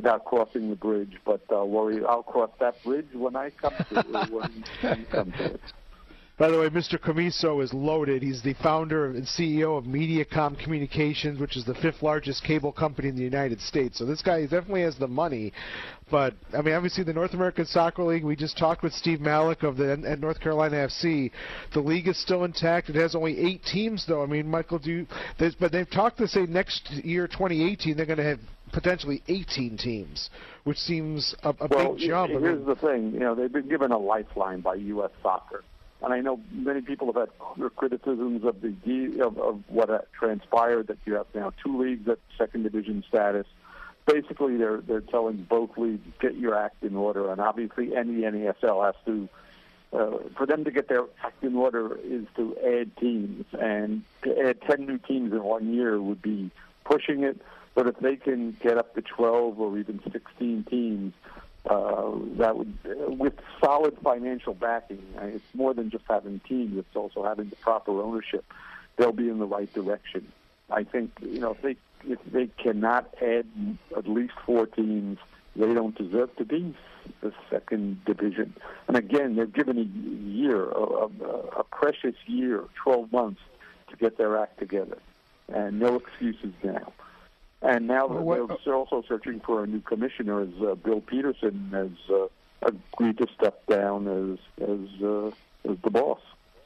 without crossing the bridge. But uh, worry, I'll cross that bridge when I come to it. When I come to it. By the way, Mister Comiso is loaded. He's the founder and C E O of Mediacom Communications, which is the fifth largest cable company in the United States. So this guy definitely has the money. But, I mean, obviously the North American Soccer League, we just talked with Steve Malik of the at North Carolina F C. The league is still intact. It has only eight teams, though. I mean, Michael, do you, but they've talked to say next year, twenty eighteen, they're going to have potentially eighteen teams, which seems a, a well, big jump. Here's I mean, the thing. You know, they've been given a lifeline by U S Soccer. And I know many people have had criticisms of the of, of what transpired, that you have now two leagues at second division status. Basically, they're they're telling both leagues, get your act in order. And obviously, any N A S L has to, uh, for them to get their act in order, is to add teams. And to add ten new teams in one year would be pushing it. But if they can get up to twelve or even sixteen teams, Uh, that would, uh, with solid financial backing, uh, it's more than just having teams, it's also having the proper ownership. They'll be in the right direction. I think, you know, if they, if they cannot add at least four teams, they don't deserve to be the second division. And again, they're given a year, a, a, a precious year, twelve months, to get their act together. And no excuses now. And now well, they're also searching for a new commissioner, as uh, Bill Peterson has uh, agreed to step down as as, uh, as the boss.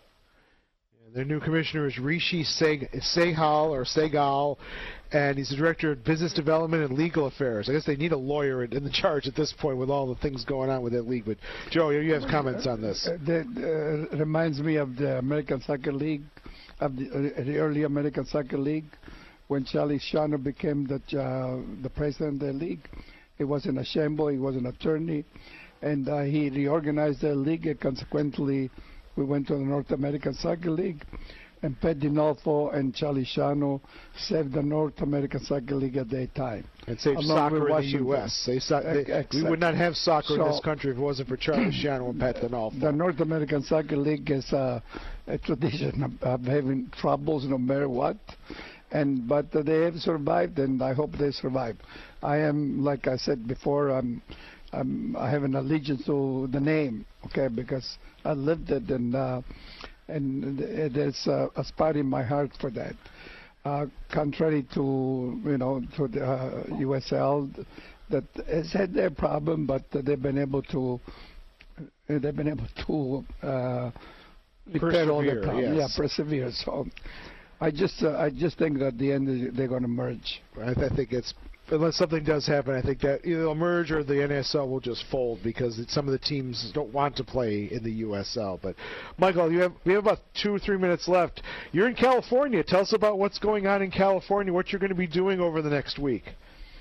Yeah, their new commissioner is Rishi Seg- Sehgal or Segal, and he's the director of business development and legal affairs. I guess they need a lawyer in, in the charge at this point with all the things going on with that league. But Joe, you have comments on this? Uh, that uh, reminds me of the American Soccer League, of the, uh, the early American Soccer League. When Charlie Sharno became the uh, the president of the league, he was in a shambles. He was an attorney, and uh, he reorganized the league. And consequently, we went to the North American Soccer League, and Pat Dinolfo and Charlie Sharno saved the North American Soccer League at that time. And saved soccer in the U S They, so- they, exactly. We would not have soccer so, in this country if it wasn't for Charlie Sharno and Pat Dinolfo. The North American Soccer League is uh, a tradition of, of having troubles no matter what. And but uh, they have survived, and I hope they survive. I am, like I said before, I'm, I'm I have an allegiance to the name, okay, because I lived it, and uh, and there's a, a spot in my heart for that. Uh, contrary to you know to the uh, U S L, that has had their problem, but they've been able to they've been able to uh, repair all their problems. Yes. Yeah, persevere. So. I just, uh, I just think that at the end they're going to merge. I, th- I think it's unless something does happen, I think that either they'll merge or the N S L will just fold because it, some of the teams don't want to play in the U S L. But Michael, you have we have about two or three minutes left. You're in California. Tell us about what's going on in California. What you're going to be doing over the next week.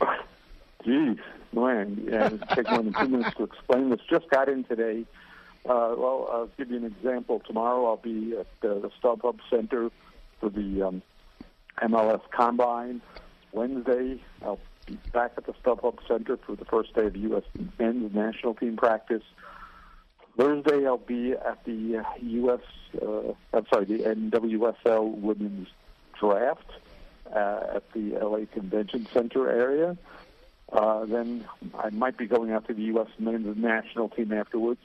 Geez, man, yeah, it'll take more than two minutes to explain this. Just got in today. Uh, well, I'll give you an example. Tomorrow I'll be at uh, the StubHub Center for the um, M L S Combine. Wednesday, I'll be back at the StubHub Center for the first day of the U S men's national team practice. Thursday, I'll be at the U S, uh, I'm sorry, the N W S L women's draft uh, at the L A Convention Center area. Uh, then I might be going out to the U S men's national team afterwards.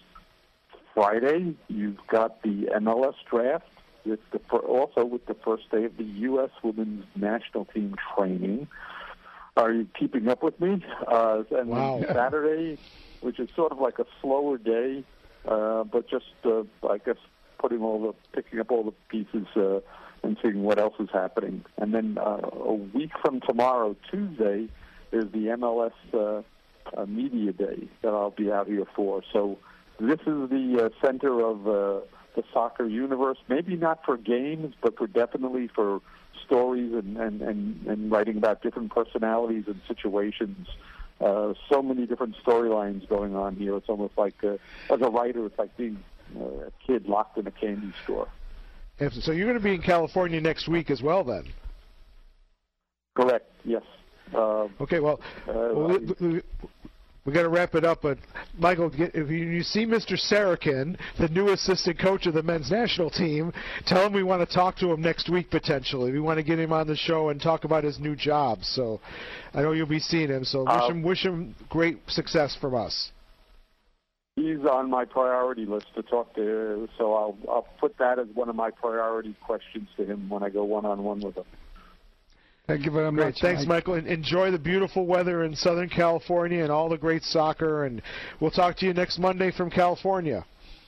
Friday, you've got the M L S draft. With the, also with the first day of the U S women's national team training. Are you keeping up with me? Uh, and wow. then Saturday, which is sort of like a slower day, uh, but just, uh, I guess, putting all the, picking up all the pieces uh, and seeing what else is happening. And then uh, a week from tomorrow, Tuesday, is the M L S uh, uh, Media Day that I'll be out here for. So this is the uh, center of uh, the soccer universe, maybe not for games, but for definitely for stories and, and, and, and writing about different personalities and situations. Uh, so many different storylines going on here. It's almost like, uh, as a writer, it's like being uh, a kid locked in a candy store. So you're going to be in California next week as well, then? Correct, yes. Uh, okay, well, uh, well we, we, We got to wrap it up, but Michael, get, if you, you see Mister Sarakin, the new assistant coach of the men's national team, tell him we want to talk to him next week potentially. We want to get him on the show and talk about his new job. So I know you'll be seeing him. So wish Uh, him, wish him great success from us. He's on my priority list to talk to, so I'll I'll put that as one of my priority questions to him when I go one-on-one with him. Thank you very Great. much. Thanks, Mike. Michael. And enjoy the beautiful weather in Southern California and all the great soccer. And we'll talk to you next Monday from California.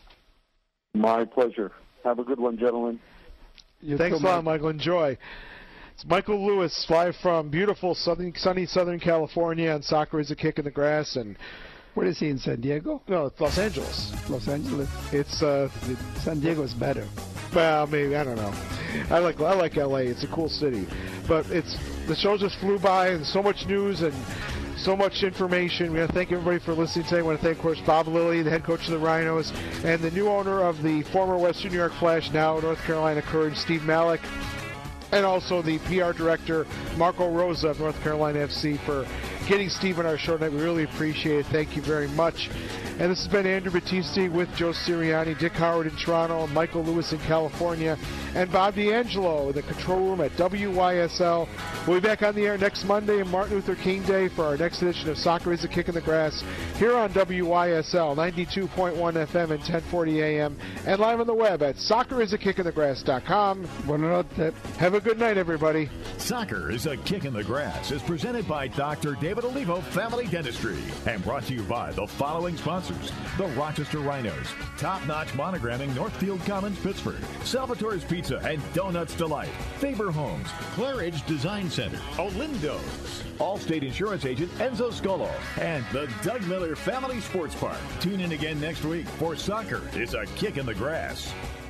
My pleasure. Have a good one, gentlemen. You Thanks too, a lot, Mike. Michael. Enjoy. It's Michael Lewis, live from beautiful southern, sunny Southern California, and Soccer is a Kick in the Grass. And Where is he, in San Diego? No, it's Los Angeles. Los Angeles. It's uh, San Diego's better. Well, maybe, I don't know. I like I like L A. It's a cool city, but it's the show just flew by, and so much news and so much information. We want to thank everybody for listening today. I want to thank, of course, Bob Lilly, the head coach of the Rhinos, and the new owner of the former Western New York Flash, now North Carolina Courage, Steve Malik, and also the P R director, Marco Rosa of North Carolina F C, for getting Steve on our show tonight. We really appreciate it. Thank you very much. And this has been Andrew Battisti with Joe Sirianni, Dick Howard in Toronto, Michael Lewis in California, and Bob D'Angelo in the control room at W Y S L. We'll be back on the air next Monday, Martin Luther King Day, for our next edition of Soccer is a Kick in the Grass here on W Y S L, ninety-two point one F M and ten forty A M, and live on the web at soccer is a kick in the grass dot com. Have a good night, everybody. Soccer is a Kick in the Grass is presented by Doctor David Olivo Family Dentistry and brought to you by the following sponsors: the Rochester Rhinos, Top Notch Monogramming, Northfield Commons, Pittsburgh, Salvatore's Pizza and Donuts Delight, Faber Homes, Claridge Design Center, Olindo's, Allstate Insurance Agent Enzo Scolo, and the Doug Miller Family Sports Park. Tune in again next week for Soccer is a Kick in the Grass.